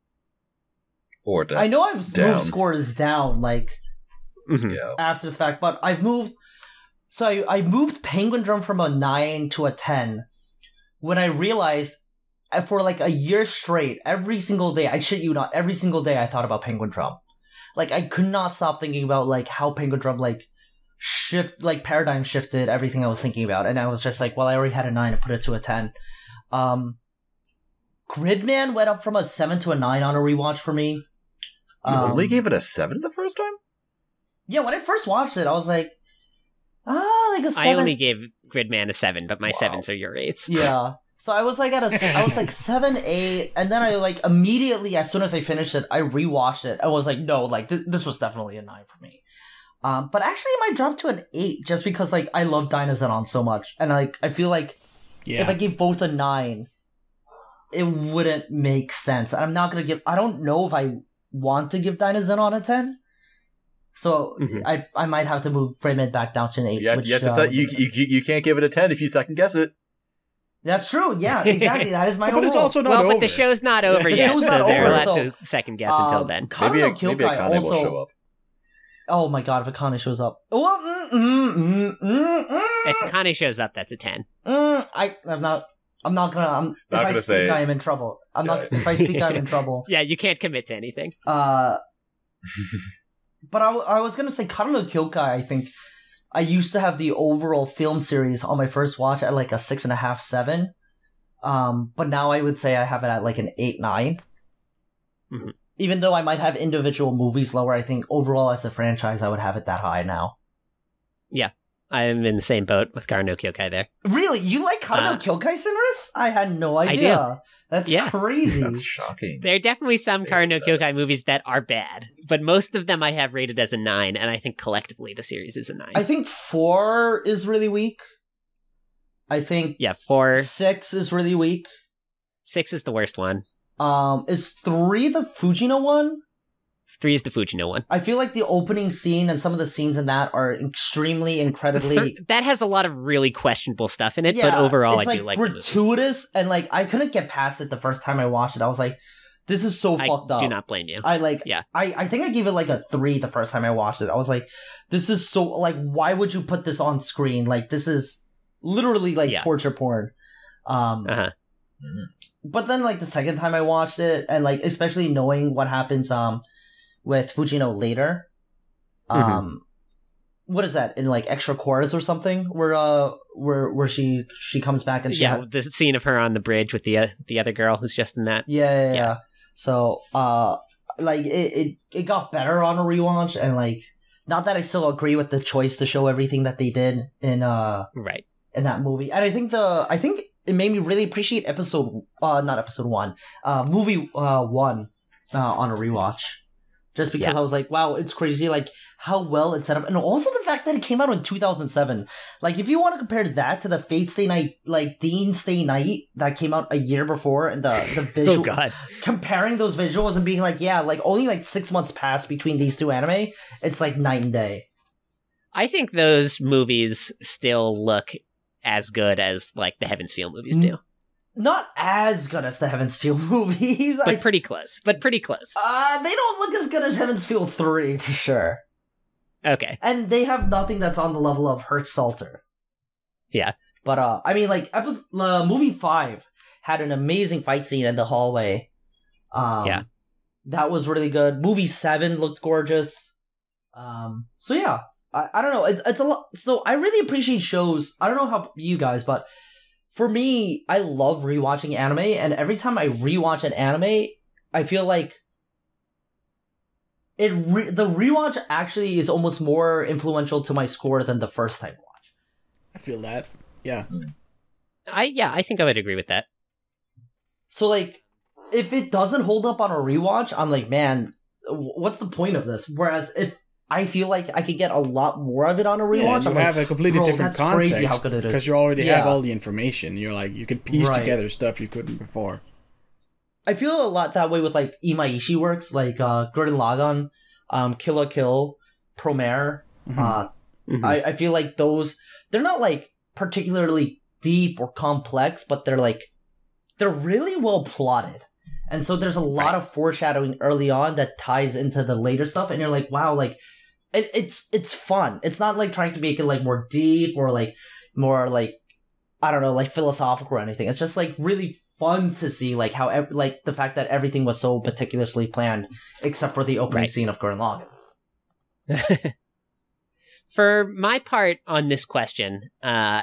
Or down. I know I've down. moved scores down, like, mm-hmm. yeah. after the fact, but I've moved... So I, I moved Penguin Drum from a nine to a ten when I realized for like a year straight, every single day, I shit you not, every single day I thought about Penguin Drum. Like, I could not stop thinking about, like, how Penguin Drum, like, shift, like, paradigm shifted everything I was thinking about. And I was just like, well, I already had a nine, I put it to a ten. Um, Gridman went up from a seven to a nine on a rewatch for me. You um, only gave it a seven the first time? Yeah, when I first watched it, I was like, ah, like a seven. I only gave Gridman a seven, but my Wow. sevens are your eights. Yeah. So I was like at a, I was like seven, eight, and then I like immediately, as soon as I finished it, I rewatched it. I was like, no, like th- this was definitely a nine for me. Um, but actually, it might drop to an eight just because like I love Dynazenon so much, and like I feel like Yeah. if I gave both a nine, it wouldn't make sense. I'm not gonna give. I don't know if I want to give Dynazenon a ten. So Mhm. I I might have to move Gridman back down to an eight. You have, which, you, have to uh, set, you, you you can't give it a ten if you second guess it. That's true. Yeah, exactly. That is my. But it's rule. also not well, over. but the show's not over The yet, show's so not they're over, allowed so- to second guess until Um, then. Kano Maybe, no a, maybe Kyokai Akane also. will show up. Oh my god, if Akane shows up. Well, mm, mm, mm, mm, mm, If Kane shows up, that's a ten. mm, I, I'm not. I'm not gonna. I'm, Not if I gonna speak, say it. I am in trouble. I'm Yeah. not. If I speak, I'm in trouble. Yeah, you can't commit to anything. Uh, but I, I was gonna say Kano no Kyokai. I think I used to have the overall film series on my first watch at like a six and a half, seven. Um, but now I would say I have it at like an eight, nine. Mhm. Even though I might have individual movies lower, I think overall as a franchise, I would have it that high now. I'm in the same boat with Kano no Kyokai there. Really? You like Kano Uh, Kyokai, Sinris? I had no I idea. That's Yeah. crazy. That's shocking. There are definitely some Very Kano no upsetting. Kyokai movies that are bad, but most of them I have rated as a nine, and I think collectively the series is a nine. I think four is really weak. I think yeah, four, six is really weak. six is the worst one. Um, is three the Fujino one? Three is the Fujino one. I feel like the opening scene and some of the scenes in that are extremely, incredibly. Thir- that has a lot of really questionable stuff in it, yeah, but overall it's I like do like the movie. gratuitous, and like I couldn't get past it the first time I watched it. I was like, "This is so I fucked up." do not blame you. I like. Yeah. I I think I gave it like a three the first time I watched it. I was like, "This is so like, why would you put this on screen? Like, this is literally like Yeah. torture porn." Um, Uh-huh. but then like the second time I watched it, and like especially knowing what happens um with Fujino later, um, Mhm. what is that in like extra chorus or something where uh where where she she comes back and she Yeah, ha- the scene of her on the bridge with the uh, the other girl who's just in that. yeah, yeah, yeah. Yeah. So uh like it, it it got better on a rewatch, and like not that I still agree with the choice to show everything that they did in uh Right. in that movie, and I think the I think it made me really appreciate episode uh not episode one uh movie uh one uh on a rewatch. Just because Yeah. I was like, wow, it's crazy, like, how well it's set up. And also the fact that it came out in two thousand seven. Like, if you want to compare that to the Fate Stay Night, like, Dean Stay Night that came out a year before, and the, the visual... Oh god. Comparing those visuals and being like, yeah, like, only, like, six months passed between these two anime, it's, like, night and day. I think those movies still look as good as like the Heaven's Feel movies do. Not as good as the Heaven's Feel movies. But I, pretty close. But pretty close. Uh, they don't look as good as Heaven's Feel three, for sure. Okay. And they have nothing that's on the level of Herc Salter. Yeah. But, uh, I mean, like, episode, uh, movie five had an amazing fight scene in the hallway. Um, yeah. That was really good. Movie seven looked gorgeous. Um, so yeah, I, I don't know. It, it's a lot. So I really appreciate shows. I don't know how you guys, but for me, I love rewatching anime. And every time I rewatch an anime, I feel like it. Re- the rewatch actually is almost more influential to my score than the first time watch. I feel that. Yeah. I yeah, I think I would agree with that. So like, if it doesn't hold up on a rewatch, I'm like, man, what's the point of this? Whereas if I feel like I could get a lot more of it on a rewatch, Yeah, I'm you like, have a completely bro, different that's context crazy how good it is. because you already Yeah. have all the information. You're like, you could piece Right. together stuff you couldn't before. I feel a lot that way with like Imaishi works, like uh, Gurren Lagann, um, Kill la Kill, Promare. Mhm. Uh, Mhm. I, I feel like those, they're not like particularly deep or complex, but they're like, they're really well plotted. And so there's a lot Right. of foreshadowing early on that ties into the later stuff. And you're like, wow, like, it, it's, it's fun. It's not like trying to make it like more deep or like more like, I don't know, like philosophical or anything. It's just like really fun to see like how, ev- like the fact that everything was so meticulously planned except for the opening Right. scene of Gurren Lagann. For my part on this question, uh,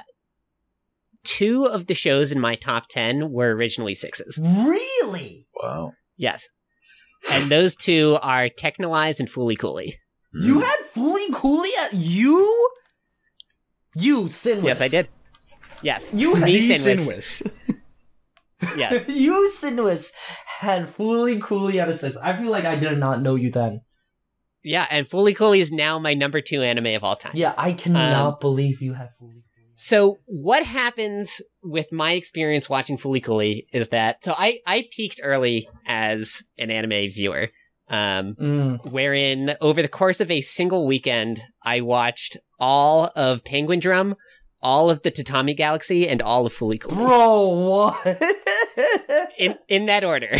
two of the shows in my top ten were originally sixes. Really? Wow. Yes. And those two are Technolize and Fooly Cooly. You had Fooly Cooly at you? You, Sinwis. Yes, I did. Yes. You Me, The Sinwis. Sinwis. Yes. you, Sinwis, had Fooly Cooly at a six. I feel like I did not know you then. Yeah, and Fooly Cooly is now my number two anime of all time. Yeah, I cannot Um, believe you had Fooly Cooly. So what happens with my experience watching Fooly Cooly is that, so I, I peaked early as an anime viewer, um, Mm. wherein over the course of a single weekend, I watched all of Penguin Drum, all of the Tatami Galaxy, and all of Fooly Cooly. Bro, what? in in that order.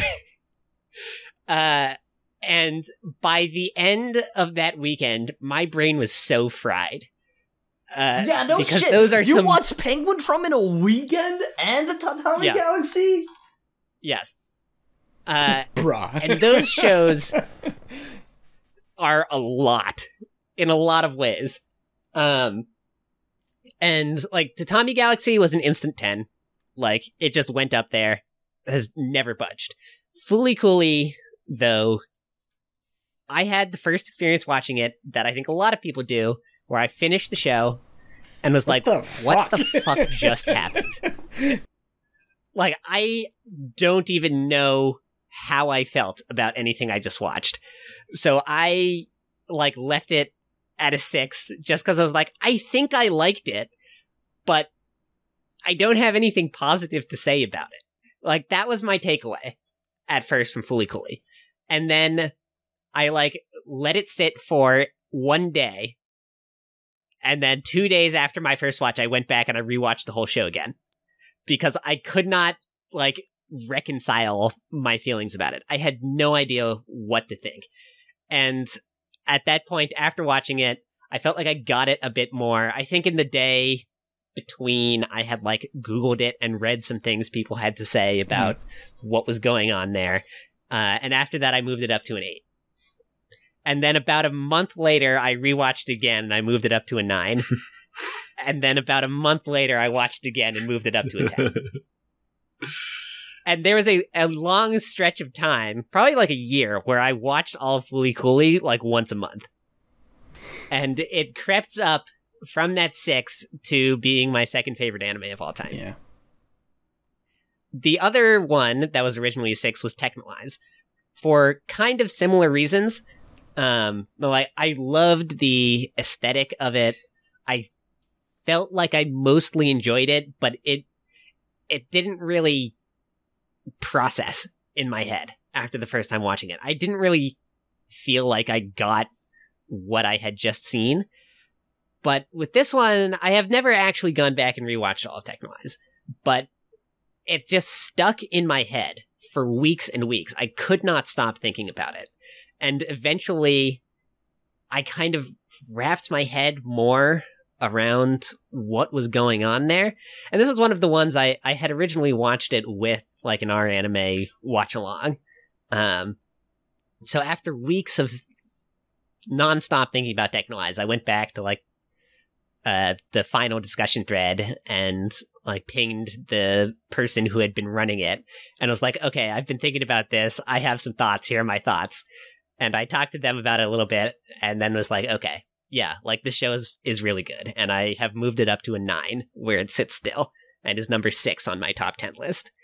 uh, and by the end of that weekend, my brain was so fried. Uh, yeah, no because shit. those are you some watched Penguin Drum in a weekend and the Tatami Yeah. Galaxy? yes. Uh, Bruh. and those shows are a lot in a lot of ways. Um, and like Tatami Galaxy was an instant ten. Like it just went up there, has never budged. Fooly Cooly, though, I had the first experience watching it that I think a lot of people do, where I finished the show and was What like, the what fuck? the fuck just happened? Like, I don't even know how I felt about anything I just watched. So I, like, left it at a six just because I was like, I think I liked it, but I don't have anything positive to say about it. Like, that was my takeaway at first from Fooly Cooly. And then I, like, let it sit for one day. And then two days after my first watch, I went back and I rewatched the whole show again. Because I could not, like, reconcile my feelings about it. I had no idea what to think. And at that point, after watching it, I felt like I got it a bit more. I think in the day between, I had, like, Googled it and read some things people had to say about mm. what was going on there. Uh, and after that, I moved it up to an eight. And then about a month later, I rewatched it again and I moved it up to a nine. And then about a month later, I watched it again and moved it up to a ten. And there was a, a long stretch of time, probably like a year, where I watched all of Fooly Cooly like once a month. And it crept up from that six to being my second favorite anime of all time. Yeah. The other one that was originally a six was Technolize. For kind of similar reasons. Um, like, I loved the aesthetic of it. I felt like I mostly enjoyed it, but it it didn't really process in my head after the first time watching it. I didn't really feel like I got what I had just seen. But with this one, I have never actually gone back and rewatched all of Tecmo-Eyes, but it just stuck in my head for weeks and weeks. I could not stop thinking about it. And eventually, I kind of wrapped my head more around what was going on there. And this was one of the ones I, I had originally watched it with like an R anime watch along. Um, so after weeks of nonstop thinking about Tecmo-Eyes, I went back to like uh, the final discussion thread and like pinged the person who had been running it. And I was like, okay, I've been thinking about this. I have some thoughts. Here are my thoughts. And I talked to them about it a little bit and then was like, okay, yeah, like this show is, is really good. And I have moved it up to a nine where it sits still and is number six on my top ten list.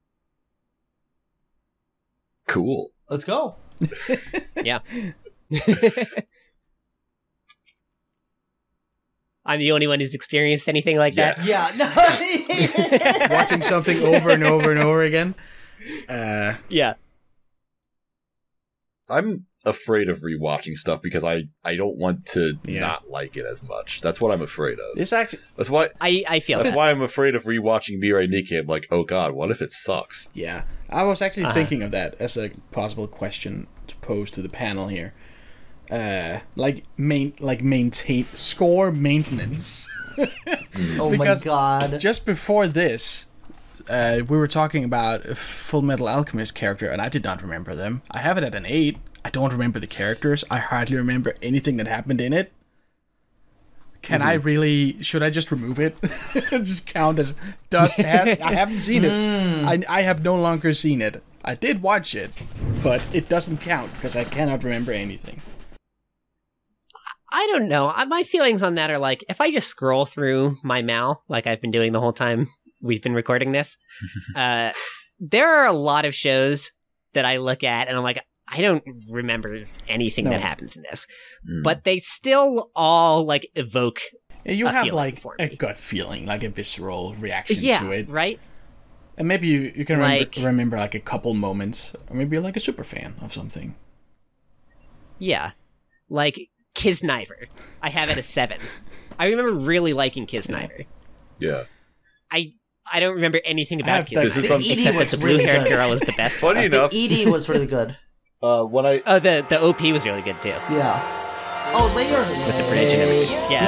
Cool. Let's go. Yeah. I'm the only one who's experienced anything like Yes. that. Yeah. No. Watching something over and over and over again. Uh, Yeah. I'm afraid of rewatching stuff because I, I don't want to Yeah. not like it as much. That's what I'm afraid of. this actually, That's why I, I feel that's that. why I'm afraid of rewatching Mirai Nikki. I'm like, oh god, what if it sucks? yeah, I was actually Uh-huh. thinking of that as a possible question to pose to the panel here. Uh, like main, like maintain score maintenance. Oh my Because god. Just before this, uh, we were talking about Full Metal Alchemist character, and I did not remember them. I have it at an eight. I don't remember the characters. I hardly remember anything that happened in it. Can Mm-hmm. I really? Should I just remove it? Just count as dust. I haven't, I haven't seen it. Mm. I, I have no longer seen it. I did watch it, but it doesn't count because I cannot remember anything. I don't know. I- My feelings on that are like, if I just scroll through my Mal, like I've been doing the whole time we've been recording this, uh, there are a lot of shows that I look at and I'm like, I don't remember anything No. that happens in this. Mm. But they still all like evoke, Yeah, You A have feeling like for a me. gut feeling, like a visceral reaction yeah, to it. right? And maybe you, you can remember, Like- remember like a couple moments, or maybe you're like a super fan of something. Yeah. Like Kisniver. I have it a seven. I remember really liking Kisniver. Yeah. I I don't remember anything I about have Kisniver This is some- Edie except that was the really blue-haired good. girl is the best. Funny The enough, E D was really good. uh, when I Oh, the the O P was really good too. Yeah. Oh, later. With the bridge and everything. Yeah.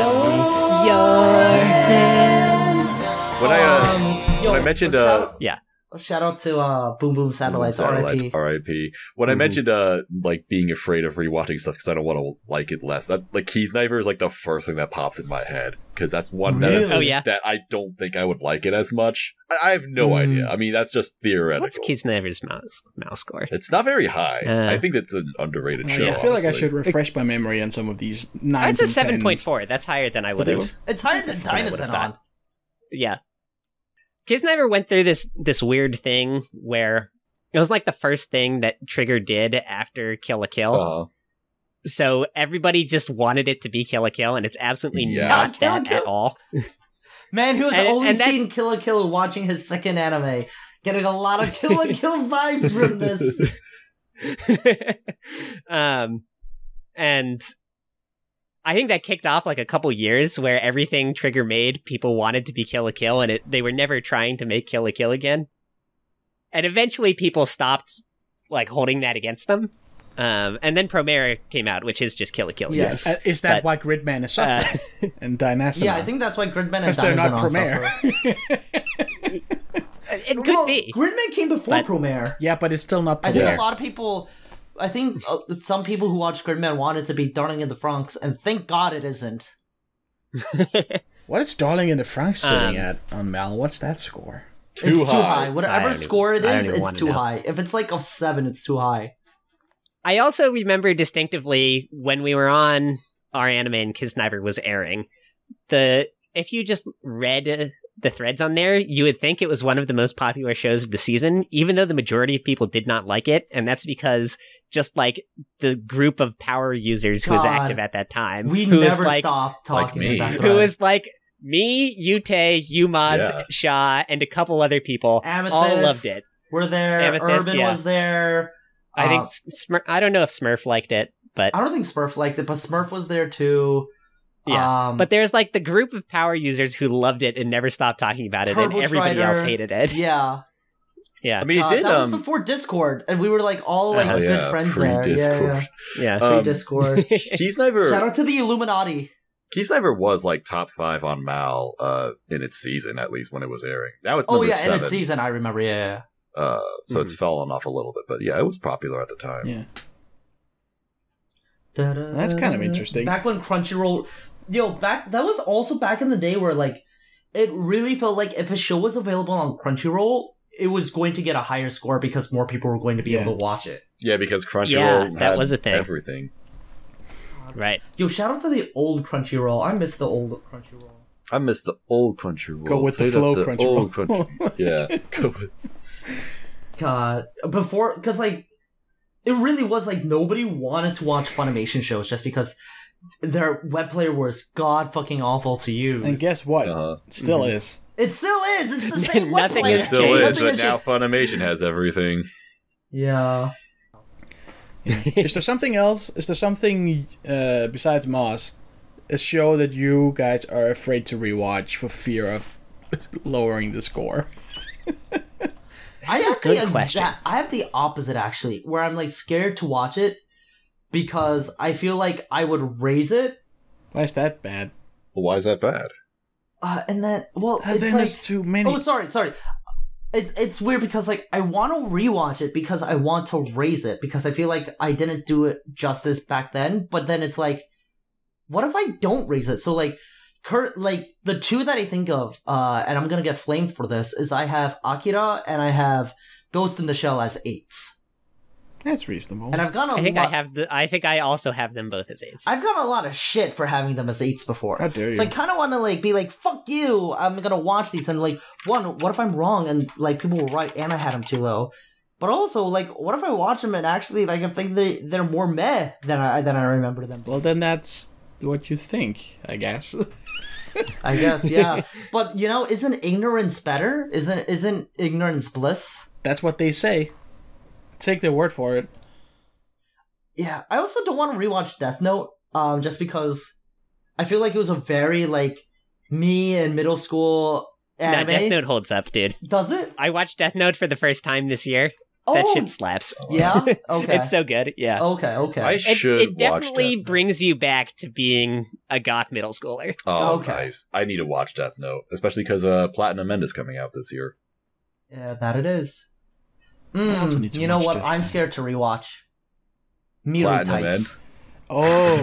when I uh, Um, yo, when I mentioned, shout uh, out- Yeah. Shout out to uh, Boom Boom Satellites, R I P. R I P. When I Mhm. mentioned uh like being afraid of rewatching stuff because I don't want to like it less, that like Kisniver is like the first thing that pops in my head because that's one Really? that Oh yeah. that I don't think I would like it as much. I, I have no Mm. idea. I mean, that's just theoretical. What's Kisniver's mouse mouse score? It's not very high. Uh, I think it's an underrated show. I feel like I honestly. should refresh my memory on some of these nines That's a and seven point tens. four. That's higher than I But would they have. were- It's higher than Than I would've Dynasty thought. on. Yeah. Kisniver went through this this weird thing where it was like the first thing that Trigger did after Kill la Kill. Uh-huh. So everybody just wanted it to be Kill la Kill, and it's absolutely Yeah. not Kill la that Kill. at all. Man, who has And- only and that- seen Kill la Kill watching his second anime, getting a lot of Kill la Kill vibes from this. um, and I think that kicked off like a couple years where everything Trigger made, people wanted to be Kill la Kill, and it, they were never trying to make Kill la Kill again. And eventually people stopped like holding that against them. Um, and then Promare came out, which is just Kill la Kill. Yes. Uh, is that But, why Gridman is Uh, suffering? and Dynasty? Yeah, I think that's why Gridman and because they're not Dinosaur Promare. it could well, be. Gridman came before But- Promare. Yeah, but it's still not I think Promare. a lot of people, I think uh, some people who watch Gridman wanted to be Darling in the Franxx, and thank God it isn't. What is Darling in the Franxx sitting Um, at on Mal? What's that score? Too it's high. too high. I Whatever don't score even- it I don't is, even it's wanna too know. high. If it's like a seven, it's too high. I also remember distinctively when we were on our anime and Kisniver was airing, the if you just read uh, the threads on there, you would think it was one of the most popular shows of the season, even though the majority of people did not like it, and that's because just like the group of power users who was God. active at that time, We who was never like, stopped like talking me. about that. who was like me, Yute, Yumaz, Yeah. Shah, and a couple other people Amethyst, all loved it. We're there. Amethyst, Urban yeah. was there. I Uh, think Smurf, I don't know if Smurf liked it, but I don't think Smurf liked it, but Smurf was there too. Yeah, Um, but there's like the group of power users who loved it and never stopped talking about it, Turbo and everybody Strider. else hated it. yeah. Yeah, I mean, it Uh, did. that um, was before Discord, and we were like all like oh, good yeah, friends there. Yeah, pre-Discord. yeah. yeah. Um, Pre-Discord. Keysniver, Shout out to the Illuminati. Keysniver was like top five on Mal uh, in its season, at least when it was airing. Now it's Oh number yeah, seven. in its season, I remember. Yeah, yeah. Uh, so Mhm. it's fallen off a little bit, but yeah, it was popular at the time. Yeah. Da-da. That's kind of interesting. Back when Crunchyroll, yo, back that was also back in the day where like it really felt like if a show was available on Crunchyroll, it was going to get a higher score because more people were going to be Yeah. able to watch it. Yeah, because Crunchyroll Yeah, that had was a thing. everything. Right. Yo, shout out to the old Crunchyroll. I miss the old Crunchyroll. I miss the old Crunchyroll. Go with the Say that flow, the Crunchyroll. old Crunchy- yeah, go with. God, before because like it really was like nobody wanted to watch Funimation shows just because their web player was god fucking awful to use. And guess what? Uh-huh. It still is. It still is. It's the same web Nothing player. has Still changed. is, Nothing but has now changed. Funimation has everything. Yeah. Is there something else? Is there something uh, besides Moss, a show that you guys are afraid to rewatch for fear of lowering the score? I That's a have good the question. exact. I have the opposite actually, where I'm like scared to watch it because I feel like I would raise it, Why is that bad? Well, why is that bad? uh, and then well, And it's then like there's too many. oh, sorry, sorry. It's it's weird because like I want to rewatch it because I want to raise it because I feel like I didn't do it justice back then. But then it's like, what if I don't raise it? So like, cur- like the two that I think of, uh, and I'm gonna get flamed for this is I have Akira and I have Ghost in the Shell as eights, That's reasonable. and I've gone a I think lot. I have the. I think I also have them both as eights. I've gotten a lot of shit for having them as eights before. How dare you? So I kind of want to like be like, "Fuck you!" I'm gonna watch these and like, one, what if I'm wrong and like people were right and I had them too low? But also, like, what if I watch them and actually like I think they they're more meh than I than I remember them. Well, then that's what you think, I guess. I guess, yeah. But you know, isn't ignorance better? Isn't isn't ignorance bliss? That's what they say. Take their word for it. Yeah. I also don't want to rewatch Death Note, um, just because I feel like it was a very like me in middle school No, anime. Death Note holds up, dude. Does it? I watched Death Note for the first time this year. Oh, That shit slaps. yeah. Okay. It's so good. Yeah. okay. Okay. I It, should it watch definitely Death Note. brings you back to being a goth middle schooler. Oh, Okay. nice. I need to watch Death Note, especially because uh, Platinum End is coming out this year. Yeah, that it is. I also Mm, need to you know watch what? Death I'm Note. scared to rewatch. Miru Platinum Tights. Oh,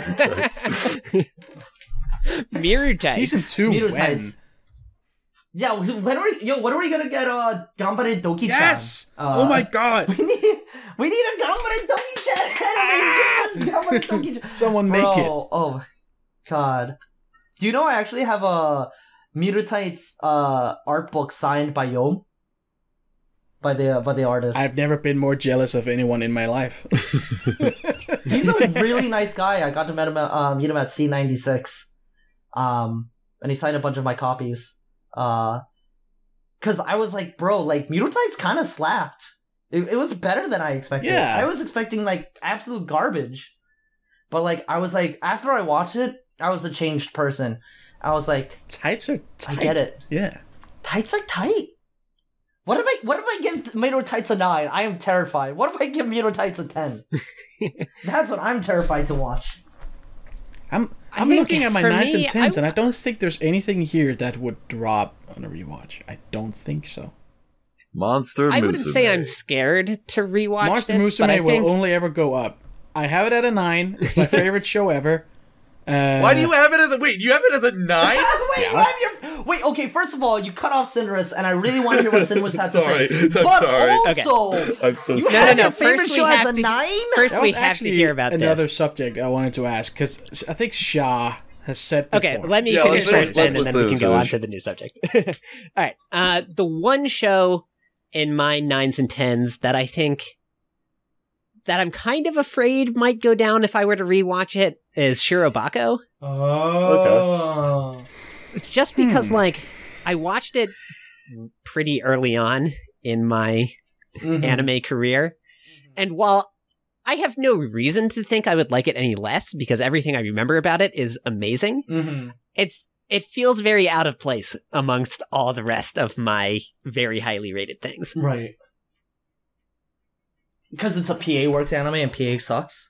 Mirror Tights. season two. Miru when? Tights. Yeah, when are we, yo? When are we gonna get uh Gambare Doki-chan? Yes. Uh, oh my god. We need we need a Gambare Doki-chan. Oh my goodness, Gambare Doki-chan. Someone make Bro, it. oh god. Do you know I actually have a Miru Tights uh art book signed by Yom? By the by the artist. I've never been more jealous of anyone in my life. He's a really nice guy. I got to meet him at, uh, meet him at C ninety-six. Um, and he signed a bunch of my copies. Uh, cause I was like, bro, like, Miru Tights kind of slapped. It, it was better than I expected. Yeah. I was expecting, like, absolute garbage. But, like, I was like, after I watched it, I was a changed person. I was like, Tights are tight. I get it. Yeah. Tights are tight. What if I what if I give Miru Tights a nine? I am terrified. What if I give Miru Tights a ten? That's what I'm terrified to watch. I'm I I'm think looking at my for nines me, and tens, I- and I don't think there's anything here that would drop on a rewatch. I don't think so. Monster I Musume. wouldn't say I'm scared to rewatch Monster this, but I Musume think will only ever go up. I have it at a nine. It's my favorite show ever. Uh, Why do you have it as a wait? You have it as a nine? wait, Yeah. what? You're, wait, okay, first of all, you cut off Cindrus, and I really want to hear what Cindrus had to Sorry, say. I'm but sorry. also, I'm so you No, had no, no. your favorite First we show have as a to- nine? first that we was have to actually hear about another this. subject I wanted to ask because I think Shah has said before. Okay, let me Yeah, finish let's first, finish- let's- then, and then let's we can do go this on finish. to the new subject. All right. Uh, the one show in my nines and tens that I think that I'm kind of afraid might go down if I were to rewatch it is Shirobako. Oh. Just because, Hmm. like, I watched it pretty early on in my Mhm. anime career, and while I have no reason to think I would like it any less because everything I remember about it is amazing. Mm-hmm. It's it feels very out of place amongst all the rest of my very highly rated things. Right. Because it's a P A Works anime and P A sucks.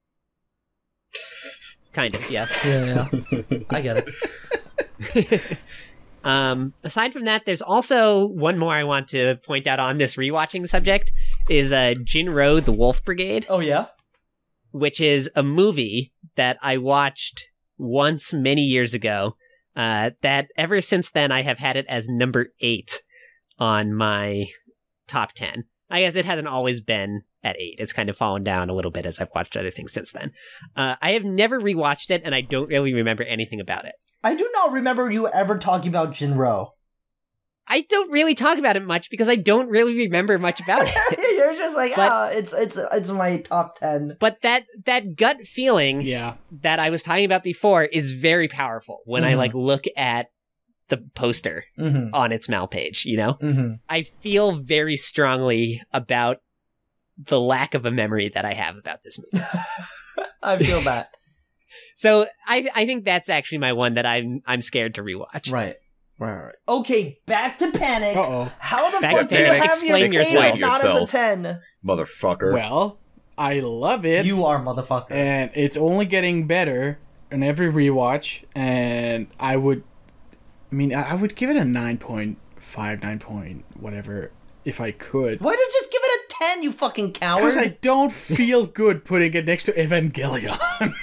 Kind of, yeah. Yeah, yeah. I get it. Um, aside from that, there's also one more I want to point out on this rewatching subject is uh, Jinro the Wolf Brigade, Oh, yeah? which is a movie that I watched once many years ago. Uh, that ever since then I have had it as number eight on my top ten. I guess it hasn't always been at eight. It's kind of fallen down a little bit as I've watched other things since then. Uh, I have never rewatched it, and I don't really remember anything about it. I do not remember you ever talking about Jinro. I don't really talk about it much because I don't really remember much about it. You're just like, But- ah, it's it's it's my top ten. But that that gut feeling Yeah. that I was talking about before is very powerful when I Mhm. like look at the poster Mm-hmm. on its Mal page, you know? Mm-hmm. I feel very strongly about the lack of a memory that I have about this movie. I feel that. So I I think that's actually my one that I'm I'm scared to rewatch. Right. Right, right. Okay, back to Panic. Uh-oh. How the Back fuck to do you Panic. have Explain your yourself. eight not as a Yourself. ten? Motherfucker. Well, I love it. You are motherfucker. And it's only getting better in every rewatch. And I would, I mean, I I would give it a nine point five, nine point whatever, if I could. Why did you just give it a ten, you fucking coward? Because I don't feel good putting it next to Evangelion.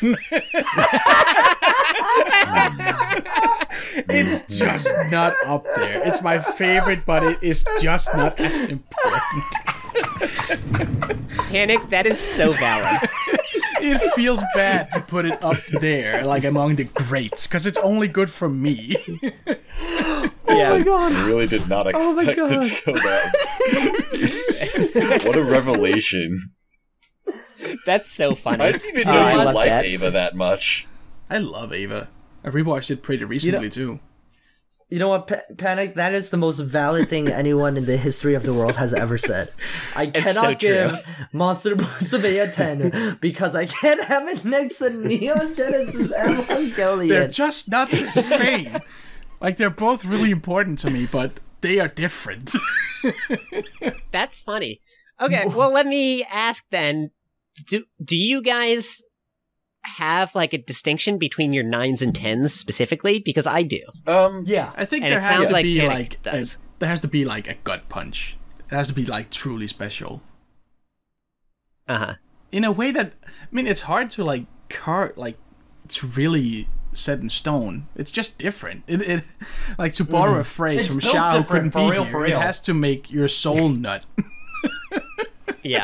It's just not up there. It's my favorite, but it is just not as important. Panic, that is so valid. It feels bad to put it up there, like among the greats, because it's only good for me. Yeah. I really did not Oh my expect God. it to go down. What a revelation. That's so funny. I didn't even Oh, know I you love liked that. Ava that much. I love Ava. I rewatched it pretty recently, too. You know what, Pa- Panic? That is the most valid thing anyone in the history of the world has ever said. I cannot so true. give Monster Musume a ten because I can't have it next to Neon Genesis Evangelion. They're just not the same. Like, they're both really important to me, but they are different. That's funny. Okay, well, let me ask then: Do do you guys have like a distinction between your nines and tens specifically? Because I do. Um, Yeah. I think And there it has sounds to like be Panic like a, does. there has to be like a gut punch. It has to be like truly special Uh huh. in a way that, I mean, it's hard to like car like it's really set in stone. It's just different. It, it like to borrow a phrase It's from built Shao who different, couldn't for be real, here. for It real. has to make your soul nut. Yeah.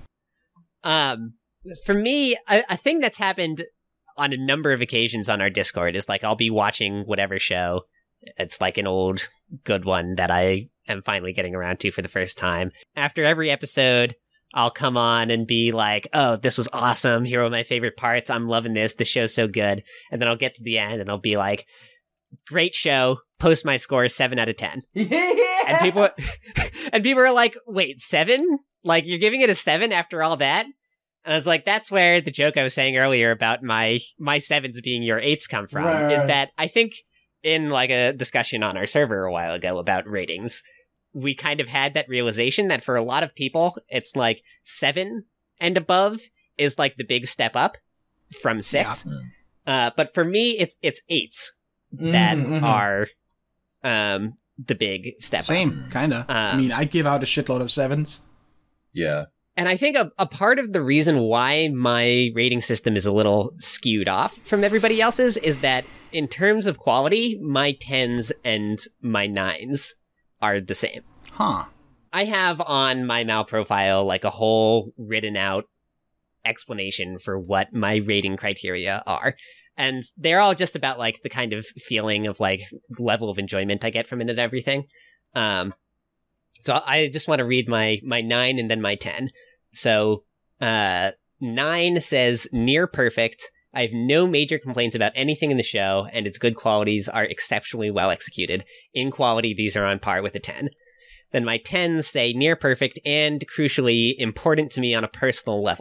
Um, for me, a, a thing that's happened on a number of occasions on our Discord is like I'll be watching whatever show. It's like an old good one that I am finally getting around to for the first time. After every episode, I'll come on and be like, oh, this was awesome. Here are my favorite parts. I'm loving this. The show's so good. And then I'll get to the end and I'll be like, great show. Post my score seven out of ten. And people and people are like, wait, seven? Like you're giving it a seven after all that? And I was like, that's where the joke I was saying earlier about my my sevens being your eights come from. Right, is right. that I think in like a discussion on our server a while ago about ratings, we kind of had that realization that for a lot of people, it's like seven and above is like the big step up from six. Uh, but for me, it's it's eights that Mhm, mhm. are um the big step up. Same, kinda. I mean, I give out a shitload of sevens. yeah. And I think a, a part of the reason why my rating system is a little skewed off from everybody else's is that in terms of quality, my tens and my nines are the same. Huh. I have on my Mal profile like a whole written out explanation for what my rating criteria are. And they're all just about like the kind of feeling of like level of enjoyment I get from it and everything. Um, so I just want to read my my nine and then my ten. So uh, nine says near perfect. I have no major complaints about anything in the show, and its good qualities are exceptionally well executed. In quality, these are on par with a ten. Then my tens say near perfect and crucially important to me on a personal level.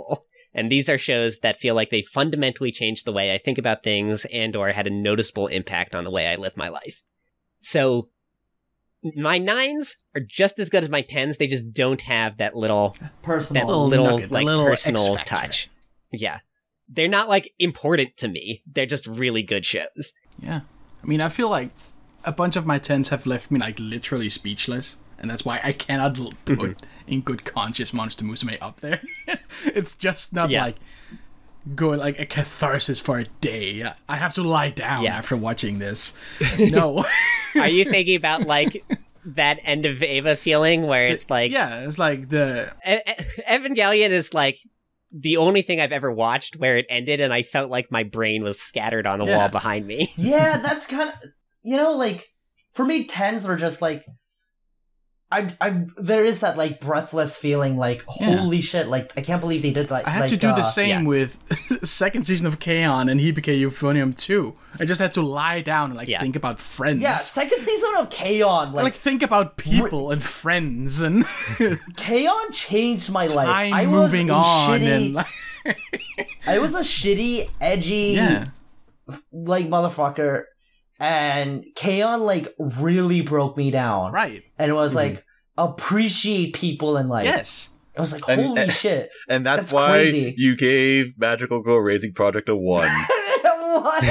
And these are shows that feel like they fundamentally changed the way I think about things and or had a noticeable impact on the way I live my life. So my nines are just as good as my tens. They just don't have that little Personal. that Little little nugget, like little personal X factor. touch. Yeah. They're not like important to me. They're just really good shows. Yeah. I mean, I feel like a bunch of my tens have left me like literally speechless. And that's why I cannot l- put Mm-hmm. in good conscience Monster Musume up there. It's just not Yeah. like going like a catharsis for a day. I have to lie down Yeah. after watching this. No. Are you thinking about like that end of Eva feeling where it's like yeah, it's like the E- E- Evangelion is like the only thing I've ever watched where it ended and I felt like my brain was scattered on the Yeah. wall behind me. Yeah, that's kind of, you know, like, for me, tens are just like, I, I, there is that like breathless feeling, like Yeah. holy shit, like I can't believe they did that. I had like, to do uh, the same yeah. with second season of K-On! And Hibike Euphonium two. I just had to lie down and like Yeah. think about friends. Yeah, second season of K-On! like, Like, think about people and friends and K-On! Changed my life. time I was moving a on shitty, and like, I was a shitty, edgy, yeah. like motherfucker, and K-On! Like really broke me down. Right. And it was like appreciate people in life. Yes. I was like, And- holy and- shit. And that's, That's why crazy. you gave Magical Girl Raising Project a one. What?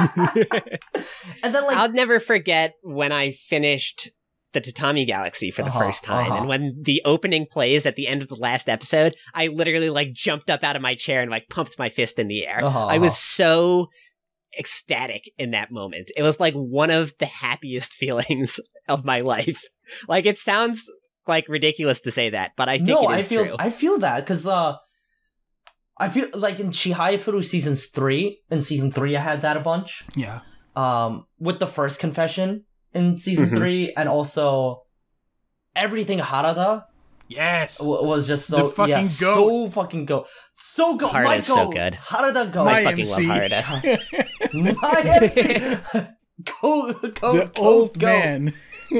And then like I'll never forget when I finished the Tatami Galaxy for the Uh-huh, first time. uh-huh. And when the opening plays at the end of the last episode, I literally like jumped up out of my chair and like pumped my fist in the air. Uh-huh, I was uh-huh. so ecstatic in that moment. It was like one of the happiest feelings of my life. Like it sounds like ridiculous to say that, but I think no, it I is feel true. I feel that because uh, I feel like in Chihaya Furu seasons three, in season three, I had that a bunch. Yeah. Um, with the first confession in season Mhm. three, and also everything Harada Yes. w- was just so The fucking yeah, goat. so fucking go, so go. My Harada's so goat. good. Harada go. My I fucking M C. love Harada. My M C. Go, go, The go, old go. man.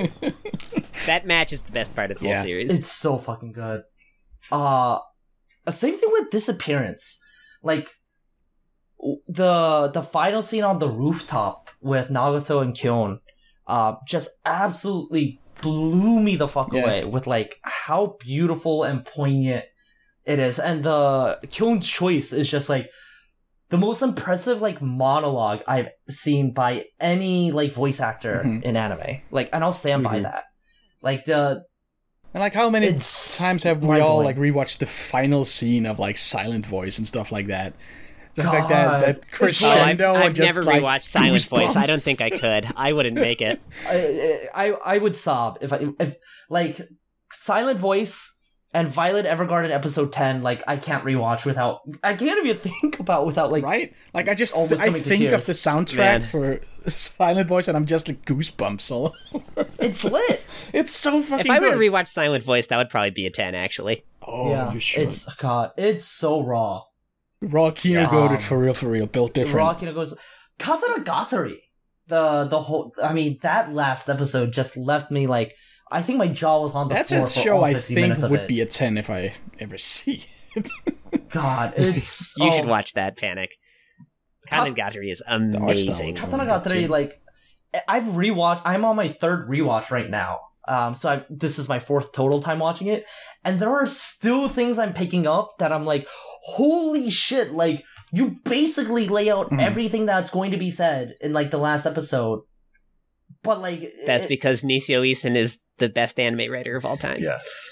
That match is the best part of the Yeah. whole series. It's so fucking good. Uh, same thing with Disappearance. Like, w- the the final scene on the rooftop with Nagato and Kyon, uh, just absolutely blew me the fuck Yeah. away with like how beautiful and poignant it is, and the Kyon's choice is just like the most impressive like monologue I've seen by any like voice actor Mhm. in anime. Like, and I'll stand by Mhm. that. Like the And like how many It's times have we all mind-blowing. like rewatched the final scene of like Silent Voice and stuff like that? Just like God. that that It's Oh, I've, crescendo I've and just never like rewatched Silent Voice. I don't goosebumps. think I could. I wouldn't make it. I, I I would sob if I if like Silent Voice and Violet Evergarden episode ten. Like I can't rewatch without I can't even think about without like Right? Like I just Almost I coming to think of tears. the soundtrack Man. for Silent Voice and I'm just like goosebumps all over. it's lit. It's so fucking If I were good. to rewatch Silent Voice, that would probably be a ten, actually. oh, yeah, you should. it's God. It's so raw. Raw Kino Yeah. goated for real, for real. Built different. Raw Kino goes Katara Gatari. The the whole I mean that last episode just left me like I think my jaw was on the That's floor a for show all I fifty think minutes of would it. be a ten if I ever see it. God, it's You oh, should watch that, Panic. Kat- Kanengari is art style amazing. was Katana Good Gatari, too. like, I've rewatched, I'm on my third rewatch right now. Um, so I, this is my fourth total time watching it. And there are still things I'm picking up that I'm like, holy shit, like, you basically lay out Mhm. everything that's going to be said in, like, the last episode. But, like, That's it- because Nisio Isin is the best anime writer of all time. Yes.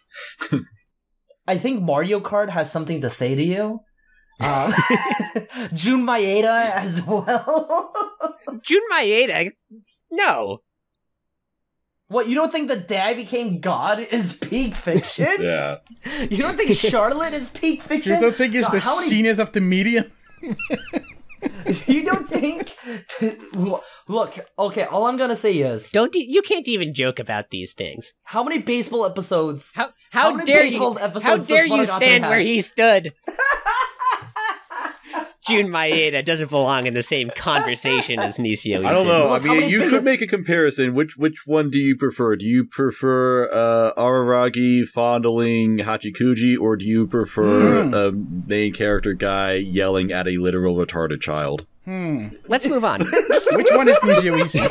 I think Mario Kart has something to say to you. Um, Jun Maeda as well. Jun Maeda? No. What, you don't think the Dad Became God is peak fiction? Yeah. You don't think Charlotte is peak fiction? You don't think it's God, the how many- zenith of the medium? You don't think? Look, okay. All I'm gonna say is, Don't e- you can't even joke about these things. how many baseball episodes? How How how many dare baseball you episodes how does dare you Monogatari stand where has? he stood? Jun Maeda doesn't belong in the same conversation as Nisio Isin. I don't know. I Look how mean, many you big- could make a comparison. Which which one do you prefer? Do you prefer uh, Araragi fondling Hachikuji, or do you prefer Hmm. a main character guy yelling at a literal retarded child? Hmm. Let's move on. Which one is Nisio Isin?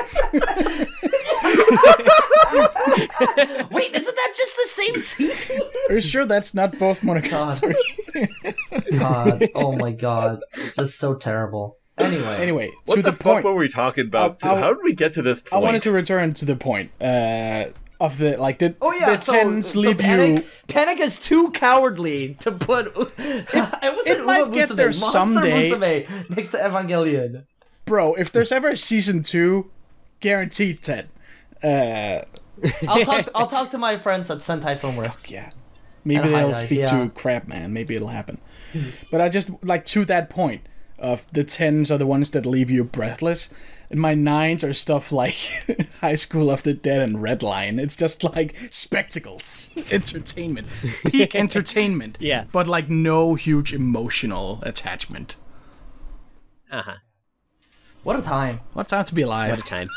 Wait, isn't that just the same scene? Are you sure that's not both Monogatari? God, oh my god, it's just so terrible. Anyway, Anyway, What to the, the, fuck point. were we talking about? I'll- I'll- How did we get to this I point? wanted to return to the point uh, of the like the oh yeah, the so, tens so leave Panic, you. Panic is too cowardly to put. It, wasn't it might Uma get Musume, there Monster someday. Musume next to Evangelion. Bro, if there's ever a season two, guaranteed ten. Uh, I'll talk. I'll talk to my friends at Sentai Filmworks. yeah. Maybe And they'll High Dive, speak yeah. to Crabman. Maybe it'll happen. But I just, like, to that point of the tens are the ones that leave you breathless. And my nines are stuff like High School of the Dead and Redline. It's just like spectacles, entertainment, peak entertainment. Yeah. But, like, no huge emotional attachment. Uh-huh. What a time! What a time to be alive. What a time.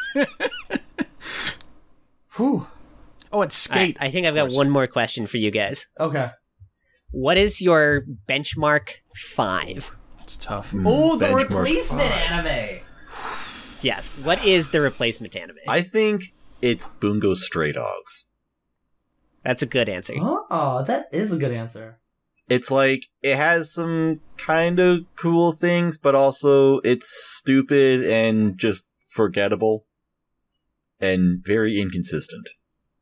Whew. Oh, it's All right, Skate. I think I've got course. one more question for you guys. Okay. What is your benchmark five? It's tough. Oh, the Benchmark replacement anime. Yes. What is the replacement anime? I think it's Bungo Stray Dogs. That's a good answer. Oh, that is a good answer. It's like, it has some kind of cool things, but also it's stupid and just forgettable. And very inconsistent.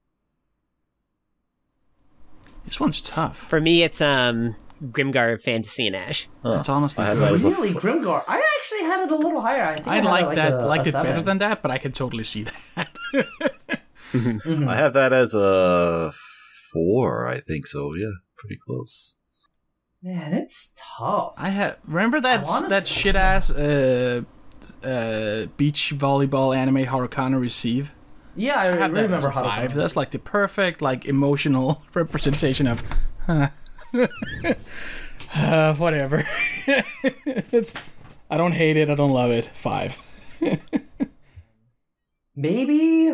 This one's tough. For me, it's um Grimgar Fantasy and Ash. Huh. That's honestly I had good. that as a Really, f- Grimgar. I actually had it a little higher. I think I, I had it like like that, a, liked a it better seven. than that, but I can totally see that. Mhm. I have that as a four, I think so. Yeah, pretty close. Man, it's tough. I have remember that I wanna that say- shit ass uh, uh, beach volleyball anime Haruka Receive. Yeah, I, I have that remember as a how to five. That's like the perfect like emotional representation of huh. uh, whatever. it's I don't hate it. I don't love it. Five. Maybe.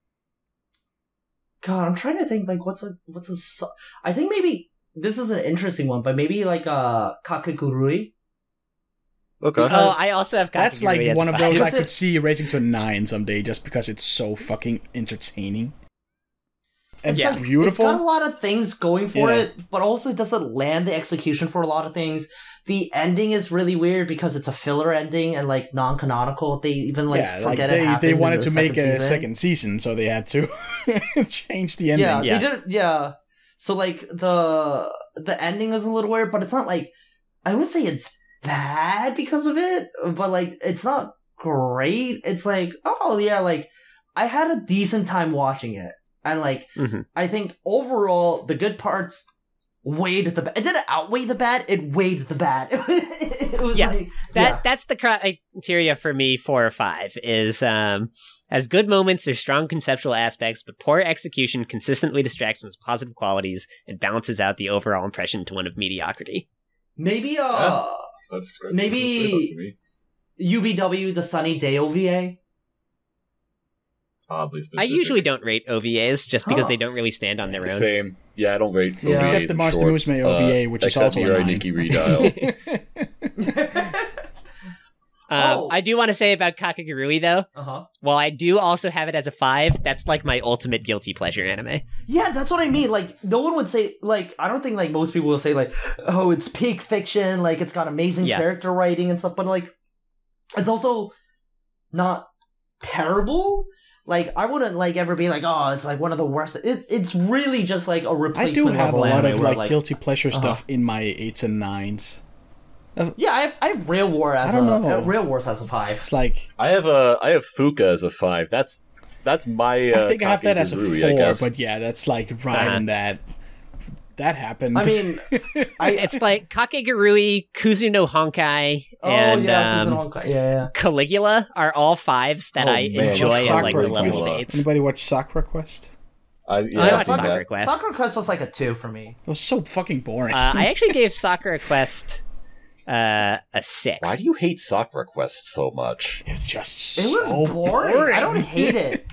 God, I'm trying to think. Like, what's a what's a? su- I think maybe this is an interesting one, but maybe like uh Kakegurui. Okay. Oh, I also have. That's Kakegurui like as one of five. those I Is it- could see racing to a nine someday, just because it's so fucking entertaining and Yeah. Like, beautiful. It's got a lot of things going for Yeah. it, but also it doesn't land the execution for a lot of things. The ending is really weird because it's a filler ending and like non-canonical. They even like yeah, forget like it they, happened they in wanted the to make a second season. second season, so they had to change the ending. Yeah, Yeah. they did. Yeah, so like the the ending is a little weird, but it's not like I wouldn't say it's bad because of it, but like it's not great. It's like oh yeah, like I had a decent time watching it, and like Mhm. I think overall the good parts weighed the bad. It didn't outweigh the bad. It weighed the bad. it was Yes, like That yeah. that's the criteria for me. Four or five is um has good moments or strong conceptual aspects, but poor execution consistently distracts from its positive qualities and balances out the overall impression to one of mediocrity. maybe uh Yeah. That's great. Maybe- U B W the Sunny Day O V A. Oddly I specific. usually don't rate O V As just because Huh. they don't really stand on their own. Same. Yeah, I don't rate Yeah. O V As Except the and Monster shorts, Musume O V A, which is except also a Mirai nine. Nikki Redial. Um, Oh. I do want to say about Kakegurui though, Uh huh. while I do also have it as a five, that's like my ultimate guilty pleasure anime. Yeah, that's what I mean. Like, no one would say, like, I don't think, like, most people will say, like, oh, it's peak fiction, like, it's got amazing Yeah. character writing and stuff, but, like, it's also not terrible. Like, I wouldn't, like, ever be like, oh, it's, like, one of the worst. It, it's really just, like, a I replacement do have a level lot anime of where, like guilty pleasure uh-huh. stuff in my eights and nines. Yeah, I have, I have Rail War as I don't a, know. uh, Rail Wars as a five. It's like I have a I have Fuka as a five. That's that's my. Uh, I think I have that as a Kakegurui, I four, guess. but yeah, that's like right Uh-huh. in that. That happened. I mean, I, It's like Kakegurui, Kuzu no Honkai, oh, and yeah, um, Kuzen Honkai. yeah, yeah. Caligula are all fives that Oh, I man, enjoy what's at like Sakura the level of Quest? eights. Anybody watch Sakura Quest? I, yeah, I I've watched seen Sakura that. Quest. Sakura Quest was like a two for me. It was so fucking boring. Uh, I actually gave Sakura Quest uh, a six. Why do you hate Sakura Quest so much? It's just It was so boring. boring. I don't hate it.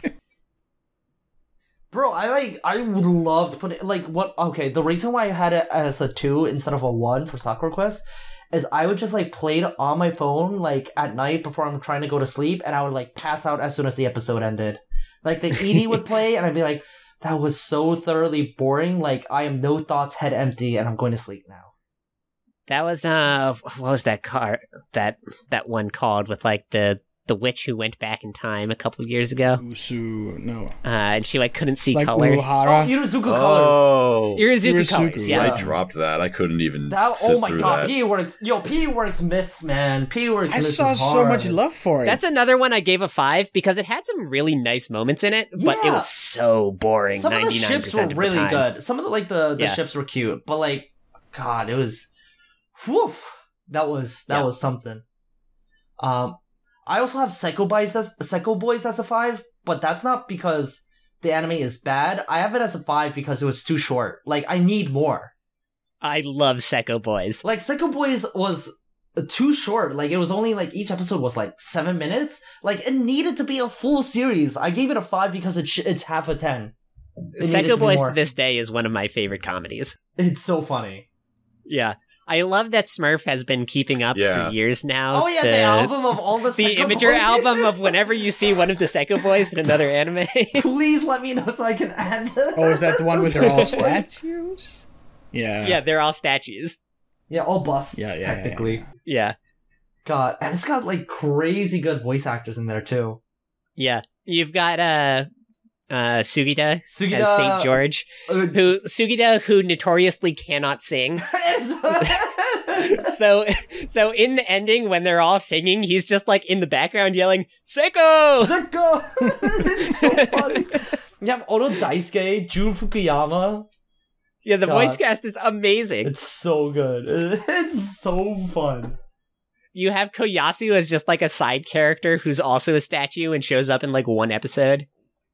Bro, I like I would love to put it like what okay, the reason why I had it as a two instead of a one for Sakura Quest is I would just like play it on my phone like at night before I'm trying to go to sleep and I would like pass out as soon as the episode ended. Like the E D would play and I'd be like, that was so thoroughly boring, like I am no thoughts, head empty, and I'm going to sleep now. That was uh, what was that car? That that one called with like the the witch who went back in time a couple of years ago, Usu, no. uh, and she like couldn't see It's like color. Oh, Uruhara. Iruzuku colors. Oh, Irizuku, Irizuku, colors, yes. I dropped that. I couldn't even That sit oh my through god, that. P Works yo, P Works miss, man. P Works I miss saw is so hard. much love for it. That's another one I gave a five because it had some really nice moments in it, but it Yeah. was so boring. Some of the ninety-nine ships were percent of really the time. good. Some of the like the, the Yeah. ships were cute, but like, God, it was, woof. That was that Yeah. was something. Um, I also have Psycho Boys as Psycho Boys as a five, but that's not because the anime is bad. I have it as a five because it was too short. Like I need more. I love Secco Boys. Like Psycho Boys was too short. Like it was only like each episode was like seven minutes. Like it needed to be a full series. I gave it a five because it sh- it's half a ten. It needed to Secco be Boys more. to this day is one of my favorite comedies. It's so funny. Yeah. I love that Smurf has been keeping up Yeah. for years now. Oh yeah, the, album of all the The Psycho Imager Boys. album of whenever you see one of the Secco Boys in another anime. Please let me know so I can add this. Oh, is that the one where they're all Psycho Boys? statues? Yeah. Yeah, they're all statues. Yeah, all busts. Yeah, yeah, yeah, technically. yeah. Yeah. God, and it's got like crazy good voice actors in there too. Yeah. You've got uh uh Sugita, Sugita as Saint George. uh, Who Sugita who notoriously cannot sing. it's- So so in the ending when they're all singing, he's just like in the background yelling, Seiko! Zuko! It's so funny. You have Ono Daisuke, Jun Fukuyama. Yeah, the God. voice cast is amazing. It's so good. It's so fun. You have Koyasu as just like a side character who's also a statue and shows up in like one episode.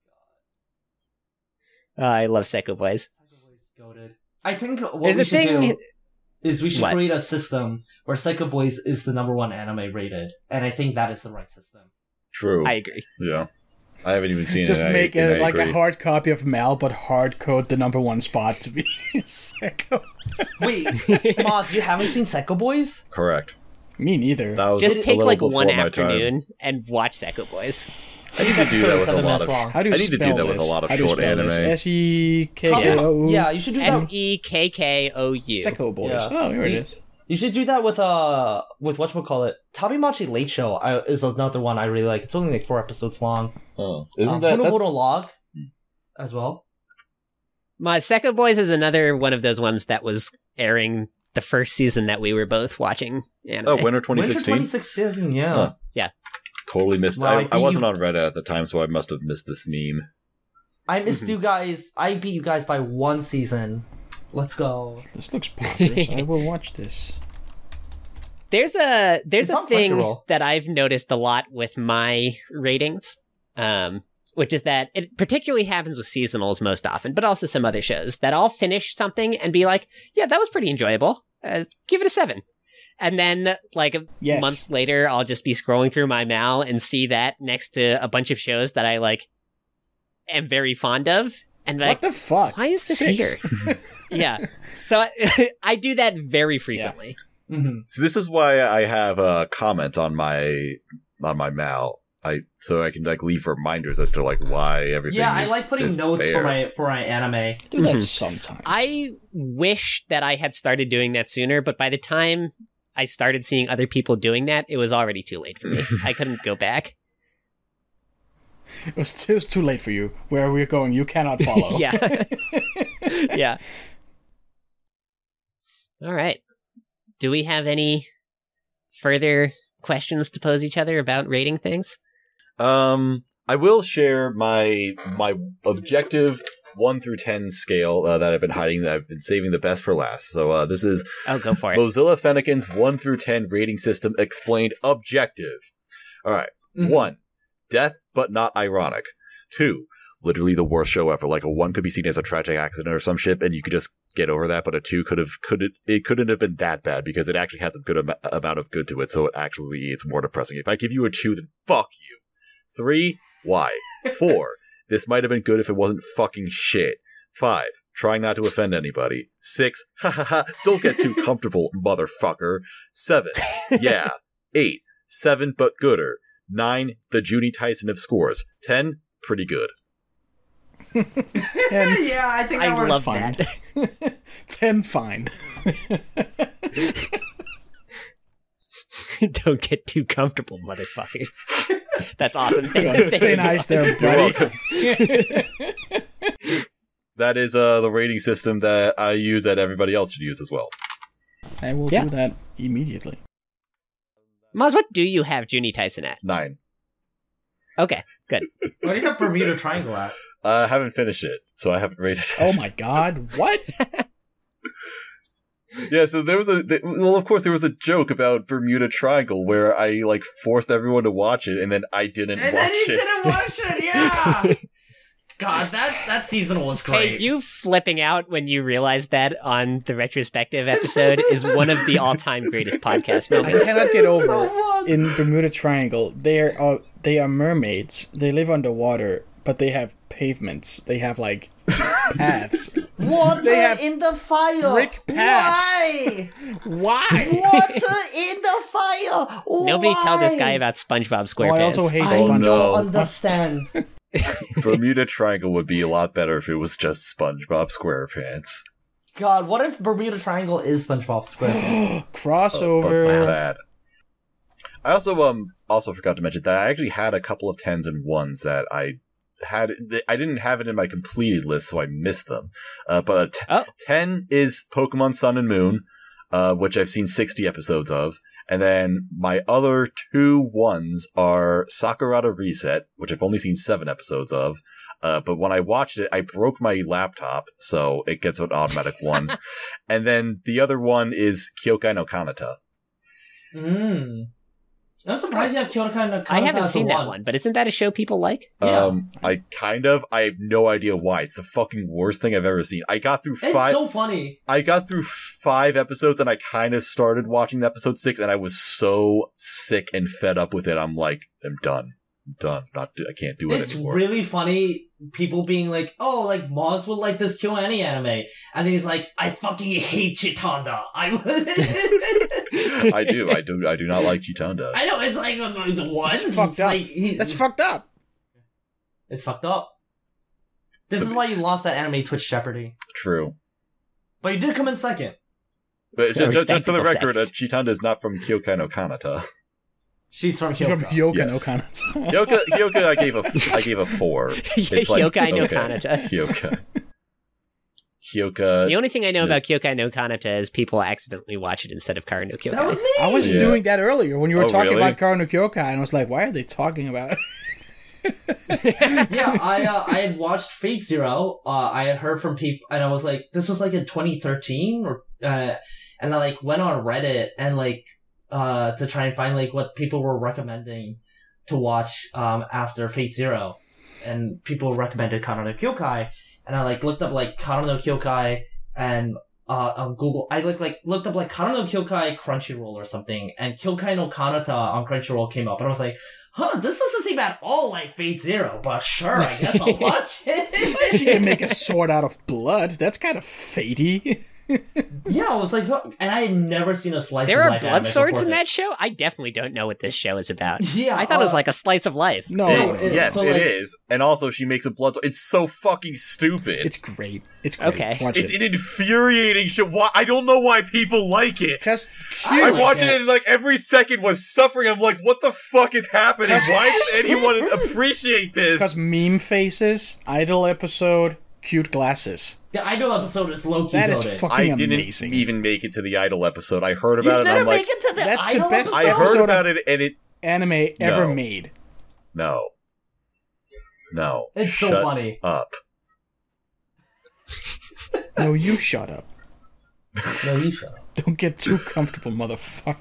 Uh, I love Secco Boys. I think what There's we a should thing- do is we should What? create a system where Psycho Boys is the number one anime rated, and I think that is the right system. True. I agree. Yeah. I haven't even seen Just it. make I, it I like agree. a hard copy of Mal, but hard code the number one spot to be Psycho. Wait, Moz, you haven't seen Psycho Boys? Correct. Me neither. That was Just a take little like before one my time. afternoon and watch Secco Boys. I need to do that with a Seven lot minutes of. long. How do you I need to do spell that with a this? lot of How do you short spell this? anime. S E K K O. Yeah, you should do S that. E K K O U. Psycho Boys. Yeah. Oh, here it is. You should do that with uh with whatchamacallit. Tabimachi Late Show I, is another one I really like. It's only like four episodes long. Oh, isn't um, that? that's- Hunobono Log as well. My Secco Boys is another one of those ones that was airing the first season that we were both watching anime. Oh, winter twenty Winter sixteen. twenty sixteen, yeah. Huh. Totally missed. Wow, I I, beat I wasn't you- on Reddit at the time, so I must have missed this meme. I missed Mhm. you guys. I beat you guys by one season. Let's go. This looks bonkers. I will watch this. There's a there's It's a on thing Crunchyroll. that I've noticed a lot with my ratings, um, which is that it particularly happens with seasonals most often, but also some other shows that I'll finish something and be like, yeah, that was pretty enjoyable. Uh, give it a seven. And then, like, Yes. months later, I'll just be scrolling through my Mal and see that next to a bunch of shows that I, like, am very fond of. And be What like, the fuck? why is this Six. here? Yeah. So I, I do that very frequently. Mm-hmm. So this is why I have a comment on my on my Mal. I so I can like leave reminders as to like why everything. Yeah, I is- like putting is notes there. for my for my anime. I do that Mhm. sometimes. I wish that I had started doing that sooner, but by the time I started seeing other people doing that, it was already too late for me. I couldn't go back. It was, it was too late for you. Where we're going, you cannot follow. Yeah. Yeah. All right. Do we have any further questions to pose each other about rating things? Um, I will share my my objective one through ten scale uh, that I've been hiding. That I've been saving the best for last. So uh, this is Oh, go for it. Mozilla Fennekin's one through ten rating system explained objective. All right. Mhm. One, death but not ironic. Two, literally the worst show ever. Like a one could be seen as a tragic accident or some shit, and you could just get over that, but a two could have could it, it couldn't have been that bad because it actually had some good am- amount of good to it. So it actually it's more depressing. If I give you a two, then fuck you. Three, why? Four, this might have been good if it wasn't fucking shit. Five, trying not to offend anybody. Six, ha ha ha, don't get too comfortable, motherfucker. Seven, yeah. Eight, seven but gooder. Nine, the Junie Tyson of scores. Ten, pretty good. Ten, yeah, I think I that works love fine. that. ten fine. Don't get too comfortable, motherfucker. That's awesome. Thank you. Thank Thin you. ice there, You're buddy. welcome. That is uh, the rating system that I use that everybody else should use as well. I will Yeah. do that immediately. Maz, what do you have Junie Tyson at? Nine. Okay, good. What do you have Bermuda Triangle at? I haven't finished it, so I haven't rated it. Oh my god, what? Yeah, so there was a th- well, of course, there was a joke about Bermuda Triangle where I like forced everyone to watch it, and then I didn't And watch then he it. didn't watch it, yeah! God, that, that season was great. Hey, you flipping out when you realized that on the retrospective episode is one of the all-time greatest podcast I moments. cannot get over So it. much. In Bermuda Triangle, they are uh, they are mermaids. They live underwater, but they have pavements. They have like paths. Water They have in the fire! brick paths. Why? Why? Water in the fire! Nobody tell this Why? guy about SpongeBob Oh, SquarePants. I also hate I Oh, SpongeBob. no. don't understand. Bermuda Triangle would be a lot better if it was just SpongeBob SquarePants. God, what if Bermuda Triangle is SpongeBob SquarePants? But Crossover. bad. I also um also forgot to mention that I actually had a couple of tens and ones that I had. I didn't have it in my completed list, so I missed them. Uh, but a t- Oh. ten is Pokemon Sun and Moon, uh, which I've seen sixty episodes of. And then my other two ones are Sakurada Reset, which I've only seen seven episodes of. Uh, but when I watched it, I broke my laptop, so it gets an automatic one. And then the other one is Kyokai no Kanata. Mmm. I'm surprised you have Kyokai no Kanata I haven't as a seen that one, but isn't that a show people like? Yeah. Um, I kind of, I have no idea why. It's the fucking worst thing I've ever seen. I got through It's five, so funny. I got through five episodes and I kind of started watching episode six and I was so sick and fed up with it. I'm like, I'm done. I'm done. Not, do- I can't do it It's anymore. really funny. People being like, "Oh, like Moz would like this Q and A anime," and he's like, "I fucking hate Chitanda." I I do. I do. I do not like Chitanda. I know it's like uh, the one. It's fucked up. Like, he- That's fucked up. It's fucked up. This is why you lost that anime Twitch Jeopardy. True. But you did come in second. But A ju- ju- just for the respectable record, uh, Chitanda is not from Kyokai no Kanata. She's from She's from Hyoka. Hyoka Yes. no Kanata. Hyoka, Hyoka, I gave a, I gave a four. It's like, Kyokai no okay, Kanata. Hyoka. Hyoka. The only thing I know yeah. about Kyokai no Kanata is people accidentally watch it instead of Kara no Kyokai. That was me. I was Yeah. doing that earlier when you were Oh, talking really? about Kara no Kyokai, and I was like, why are they talking about it? yeah, I uh, I had watched Fate Zero. Uh, I had heard from people, and I was like, this was like in twenty thirteen, or uh, and I like went on Reddit and like uh to try and find like what people were recommending to watch um after Fate Zero, and people recommended Kara no Kyokai, and I like looked up like Kara no Kyokai and uh on Google. I like like looked up like Kara no Kyokai Crunchyroll or something, and Kyokai no Kanata on Crunchyroll came up, and I was like, huh, this doesn't seem at all like Fate Zero, but sure, I guess I'll watch it. She can make a sword out of blood. That's kind of fatey. Yeah, I was like, oh, and I had never seen a slice There of are life blood anime swords before in that this. show? I definitely don't know what this show is about. Yeah, I thought it was uh, like a slice of life. No, It- no, no. it- Yes, so, it like- is. And also, she makes a blood. It's so fucking stupid. It's great. It's great. Okay. Watch It's it. an infuriating shit. Why? I don't know why people like it. Just I I cute. like watched it. it and like every second was suffering. I'm like, what the fuck is happening? Why does anyone appreciate this? Because meme faces, idol episode, cute glasses. The Idol episode is low key That is goated. fucking I didn't amazing. even make it to the Idol episode. I heard You about it and didn't I'm like, make it to the That's the Idol best I episode? heard episode about it and it, Anime ever No. made. no. No. It's so Shut funny. up. No, you shut up. No, you shut up. Don't get too comfortable, motherfucker.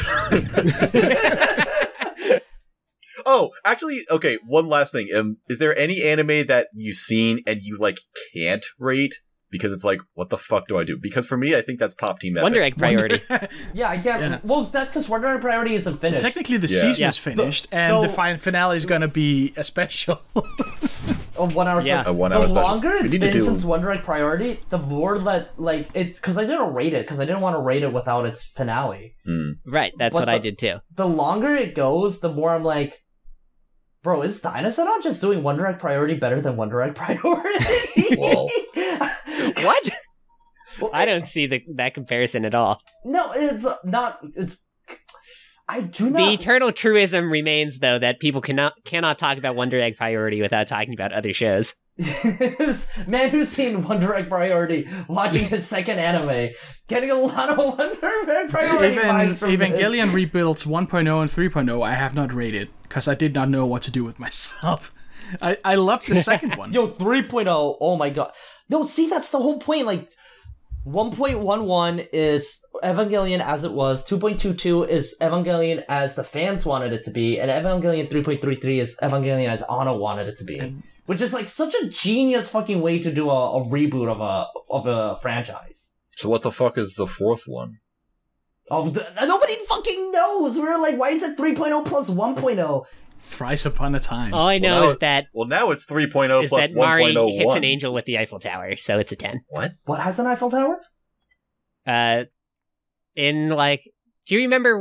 Oh, actually, okay, one last thing. Um, is there any anime that you've seen and you, like, can't rate? because it's like, what the fuck do I do? Because for me, I think that's Pop Team Epic. Wonder Egg priority. Yeah, I can't. Yeah. Well, that's because Wonder Egg Priority isn't finished. Technically, the Yeah. season Yeah. is finished, The- and the- the fin- finale is gonna be a special. A one hour Yeah. special. A one the hour special. longer We it's need to been do- since Wonder Egg Priority, the more that like it. Because I didn't rate it because I didn't want to rate it without its finale. Hmm. Right, that's What what I the- did too. The longer it goes, the more I'm like, bro, is Dinosaur just doing Wonder Egg Priority better than Wonder Egg Priority? Lol. What? Well, I don't see the, that comparison at all. No, it's not. It's. I do The not. eternal truism remains, though, that people cannot cannot talk about Wonder Egg priority without talking about other shows. This man who's seen Wonder Egg Priority watching his second anime, getting a lot of Wonder Egg Priority Even vibes from Evangelion this. Rebuilds one point oh and three point oh, I have not rated because I did not know what to do with myself. I I loved the second one. Yo, three point oh, oh my god. No, see, that's the whole point. Like, one point one one is Evangelion as it was, two point two two is Evangelion as the fans wanted it to be, and Evangelion three point three three is Evangelion as Anno wanted it to be. And- Which is like such a genius fucking way to do a, a reboot of a of a franchise. So what the fuck is the fourth one? Of the, nobody fucking knows. We're like, why is it three point oh plus one point oh? Thrice upon a time. All I know Well, now is it- that Well, now it's three point oh is plus that Mari one point oh one. hits an angel with the Eiffel Tower, so it's a ten. What? What has an Eiffel Tower? Uh, in like, do you remember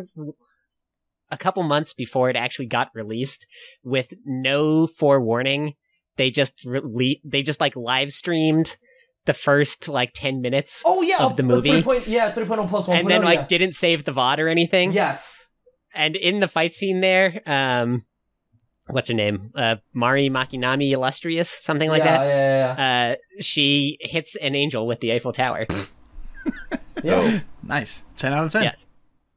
a couple months before it actually got released, with no forewarning, they just rele- they just like live streamed the first like ten minutes, Oh yeah, Of the movie? three point, yeah, three point oh plus one. and then like yeah. didn't save the V O D or anything. Yes. And in the fight scene there, um, what's her name? Uh, Mari Makinami Illustrious, something like yeah, that. Yeah, yeah, Uh, she hits an angel with the Eiffel Tower. yeah. yeah. Nice. ten out of ten. Yes.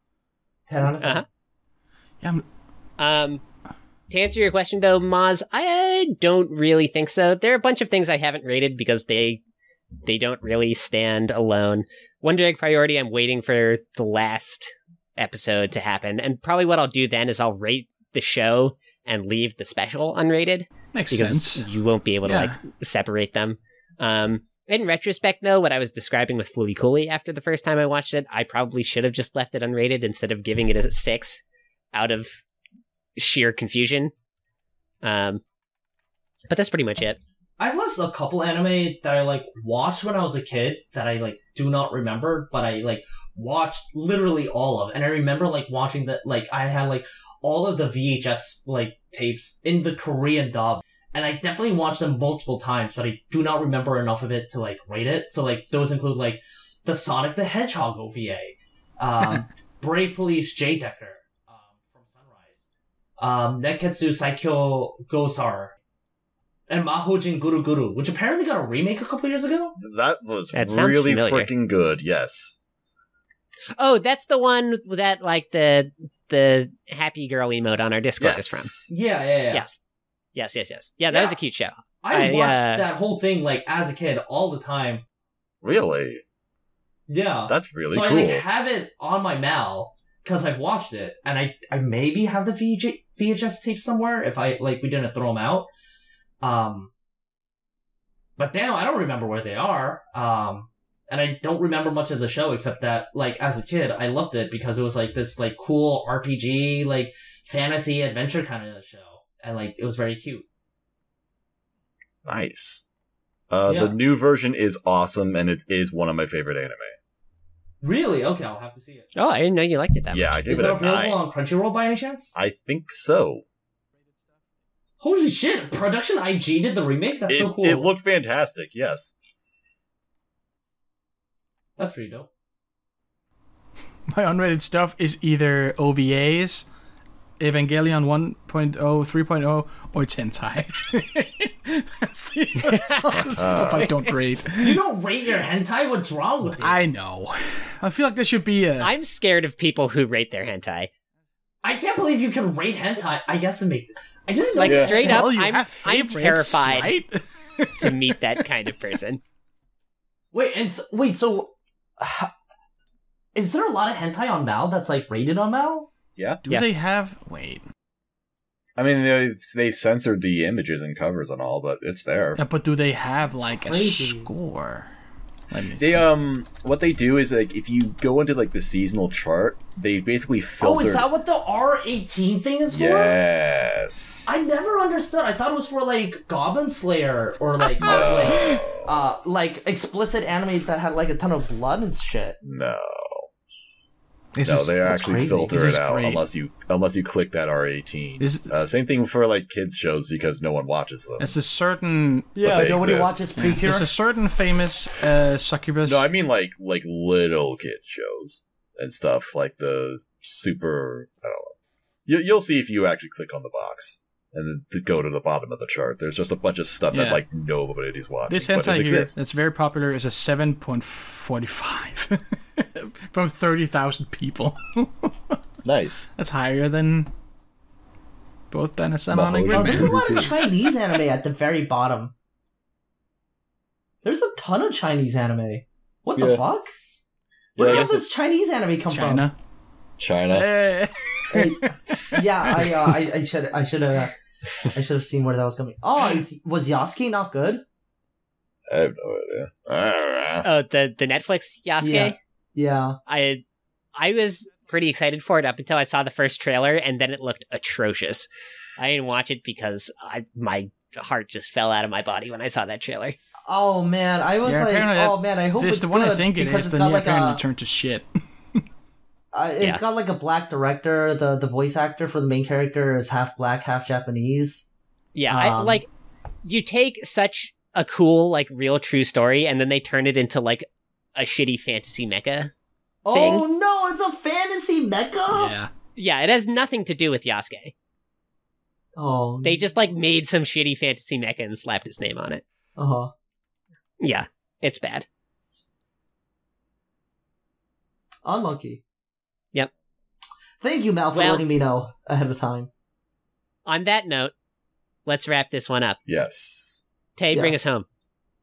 Ten out of ten. Uh-huh. Yeah, I'm- Um, to answer your question though, Maz, I don't really think so. There are a bunch of things I haven't rated because they they don't really stand alone. Wonder Egg Priority, I'm waiting for the last episode to happen, and probably what I'll do then is I'll rate the show and leave the special unrated makes because sense. you won't be able to Yeah. like separate them. Um, in retrospect, though, what I was describing with Fooly Cooly after the first time I watched it, I probably should have just left it unrated instead of giving it a six out of sheer confusion. Um, but that's pretty much it. I've left a couple anime that I like watched when I was a kid that I like do not remember, but I like watched literally all of. And I remember like watching that, like I had like all of the V H S like tapes in the Korean dub. And I definitely watched them multiple times, but I do not remember enough of it to like rate it. So like those include like the Sonic the Hedgehog O V A, um, Brave Police J Decker um, from Sunrise, um, Neketsu Saikyo Gosar, and Mahojin Guru Guru, which apparently got a remake a couple years ago. That was That sounds really familiar. freaking good. Yes. Oh, that's the one that like the the happy girl emote on our Discord is from. Yes. Yeah, yeah, yeah. Yes, yes, yes, yes. Yeah, that was Yeah. a cute show. I I, watched uh, that whole thing like as a kid all the time. Really? Yeah. That's really so cool. I like have it on my Mal because I've watched it, and I I maybe have the V J, V H S tape somewhere if I like we didn't throw them out. Um, but damn, I don't remember where they are. Um, and I don't remember much of the show except that like as a kid I loved it because it was like this like cool R P G like fantasy adventure kind of show, and like it was very cute. Nice. Uh, Yeah. The new version is awesome, and it is one of my favorite anime. Really? Okay, I'll have to see it. Oh, I didn't know you liked it that Yeah, I much. gave Is it it a available nine. on Crunchyroll by any chance? I think so. Holy shit! Production I G did the remake. That's it, so cool. it looked fantastic. Yes. That's pretty dope. My unrated stuff is either O V As, Evangelion one point oh, three point oh, or it's hentai. that's, the, that's all the stuff I don't rate. You don't rate your hentai? What's wrong with you? I know. I feel like there should be a... I'm scared of people who rate their hentai. I can't believe you can rate hentai. I guess it makes. I didn't know. Like Yeah. straight up, Well, you I'm have I'm favorites, terrified right? to meet that kind of person. Wait, and so, wait. So, h- is there a lot of hentai on Mal that's like rated on Mal? Yeah. Do Yeah. they have... Wait. I mean, they, they censored the images and covers and all, but it's there. Yeah, but do they have, like, a crazy. score? Let me They see. um, what they do is like if you go into like the seasonal chart, they basically Oh, filtered. is that what the R eighteen thing is for? Yes. I never understood. I thought it was for like Goblin Slayer or like No. or, like uh like explicit anime that had like a ton of blood and shit. No. This no, is- they that's actually crazy. filter This is it out great. unless you unless you click that R eighteen. This- uh, same thing for like kids shows because no one watches them. There's a certain Yeah, they nobody exist. watches yeah, Precure. there's a certain famous uh, succubus. No, I mean like like little kid shows and stuff like the super. I don't know. You, you'll see if you actually click on the box and then to go to the bottom of the chart. There's just a bunch of stuff Yeah. that like nobody's watching. This but hentai it here exists. that's very popular is a seven point four five from thirty thousand people. nice. That's higher than both Denison and Mahogany. Oh, Gridman. there's a lot of Chinese anime at the very bottom. There's a ton of Chinese anime. What the Yeah. fuck? Yeah, Where I did all guess this it's Chinese anime come China. China. Eh. from? Hey, yeah, I, uh, I, I should, I should have, I should have seen where that was coming. Oh, is, was Yasuke not good? I have no idea. I don't know. Oh, the the Netflix Yasuke. Yeah. Yeah. I I was pretty excited for it up until I saw the first trailer, and then it looked atrocious. I didn't watch it because I my heart just fell out of my body when I saw that trailer. Oh man, I was Yeah, like, apparently that- oh man, I hope This it's the one good I think it because is. it's Then got yeah, like apparently a, it turned to shit. uh, it's Yeah. got like a black director. The the voice actor for the main character is half black, half Japanese. Yeah, I Um, like you take such a cool, like real true story, and then they turn it into like a shitty fantasy mecha. Oh no, it's a fantasy mecha. Yeah. Yeah, it has nothing to do with Yasuke. Oh, They just like made some shitty fantasy mecha and slapped his name on it. uh huh. Yeah, it's bad. Unlucky. Yep. Thank you, Mal, for Well- letting me know ahead of time. On that note, let's wrap this one up. Yes. Tay, bring Yes. us home.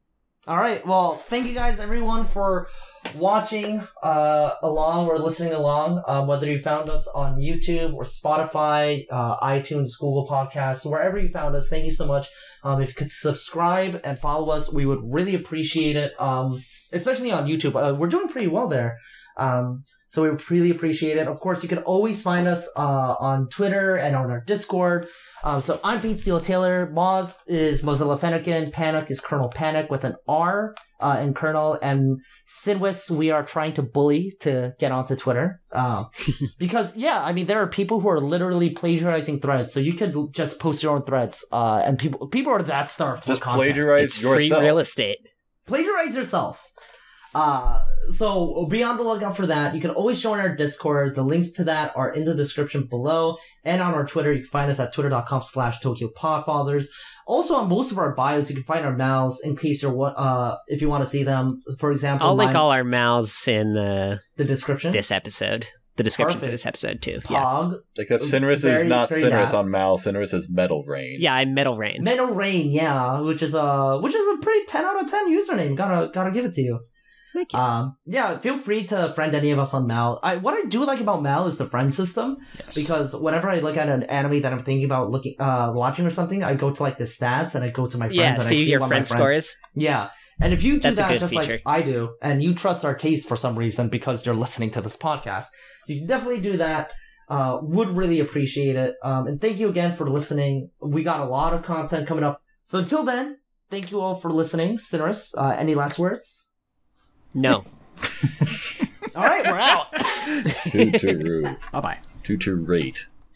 All right. Well, thank you guys, everyone, for watching uh, along or listening along. Um, whether you found us on YouTube or Spotify, uh, iTunes, Google Podcasts, wherever you found us, thank you so much. Um, if you could subscribe and follow us, we would really appreciate it. Um, especially on YouTube, uh, we're doing pretty well there. Um, so we would really appreciate it. Of course, you can always find us uh, on Twitter and on our Discord. Um, so I'm Pete Steele Taylor. Moz is Mozilla Fennekin. Panic is Colonel Panic with an R uh, in Colonel. And Sidwis, we are trying to bully to get onto Twitter. Um, because, yeah, I mean, there are people who are literally plagiarizing threads. So you could just post your own threads. Uh, and people people are that starved for Just content. plagiarize It's free yourself. real estate. Plagiarize yourself. Uh, so be on the lookout for that. You can always join our Discord. The links to that are in the description below. And on our Twitter, you can find us at twitter.com slash Tokyo Podfathers. Also on most of our bios, you can find our mouths in case you're, wa- uh, if you want to see them. For example, I'll link mine- all our mouths in the the description. this episode. The description for Perfect. this episode too. Yeah. Pog. Except Cinerus Very- is not very Cinerus that. on Mal. Cinerus is Metal Rain. Yeah, I'm Metal Rain. Metal Rain, yeah, which is a, which is a pretty ten out of ten username. Gotta, gotta give it to you. Thank you. Um, yeah, feel free to friend any of us on Mal. I, what I do like about Mal is the friend system. Yes. Because whenever I look at an anime that I'm thinking about looking, uh, watching or something, I go to like the stats and I go to my friends yeah, and I see see your what friend my friends. scores. Yeah, and if you do That's a that good just feature. like I do, and you trust our taste for some reason because you're listening to this podcast, you can definitely do that. Uh, would really appreciate it. Um, and thank you again for listening. We got a lot of content coming up. So until then, thank you all for listening. Cinerus, uh, any last words? No. All right, we're out. Tutoroo. Bye bye. Tutorate.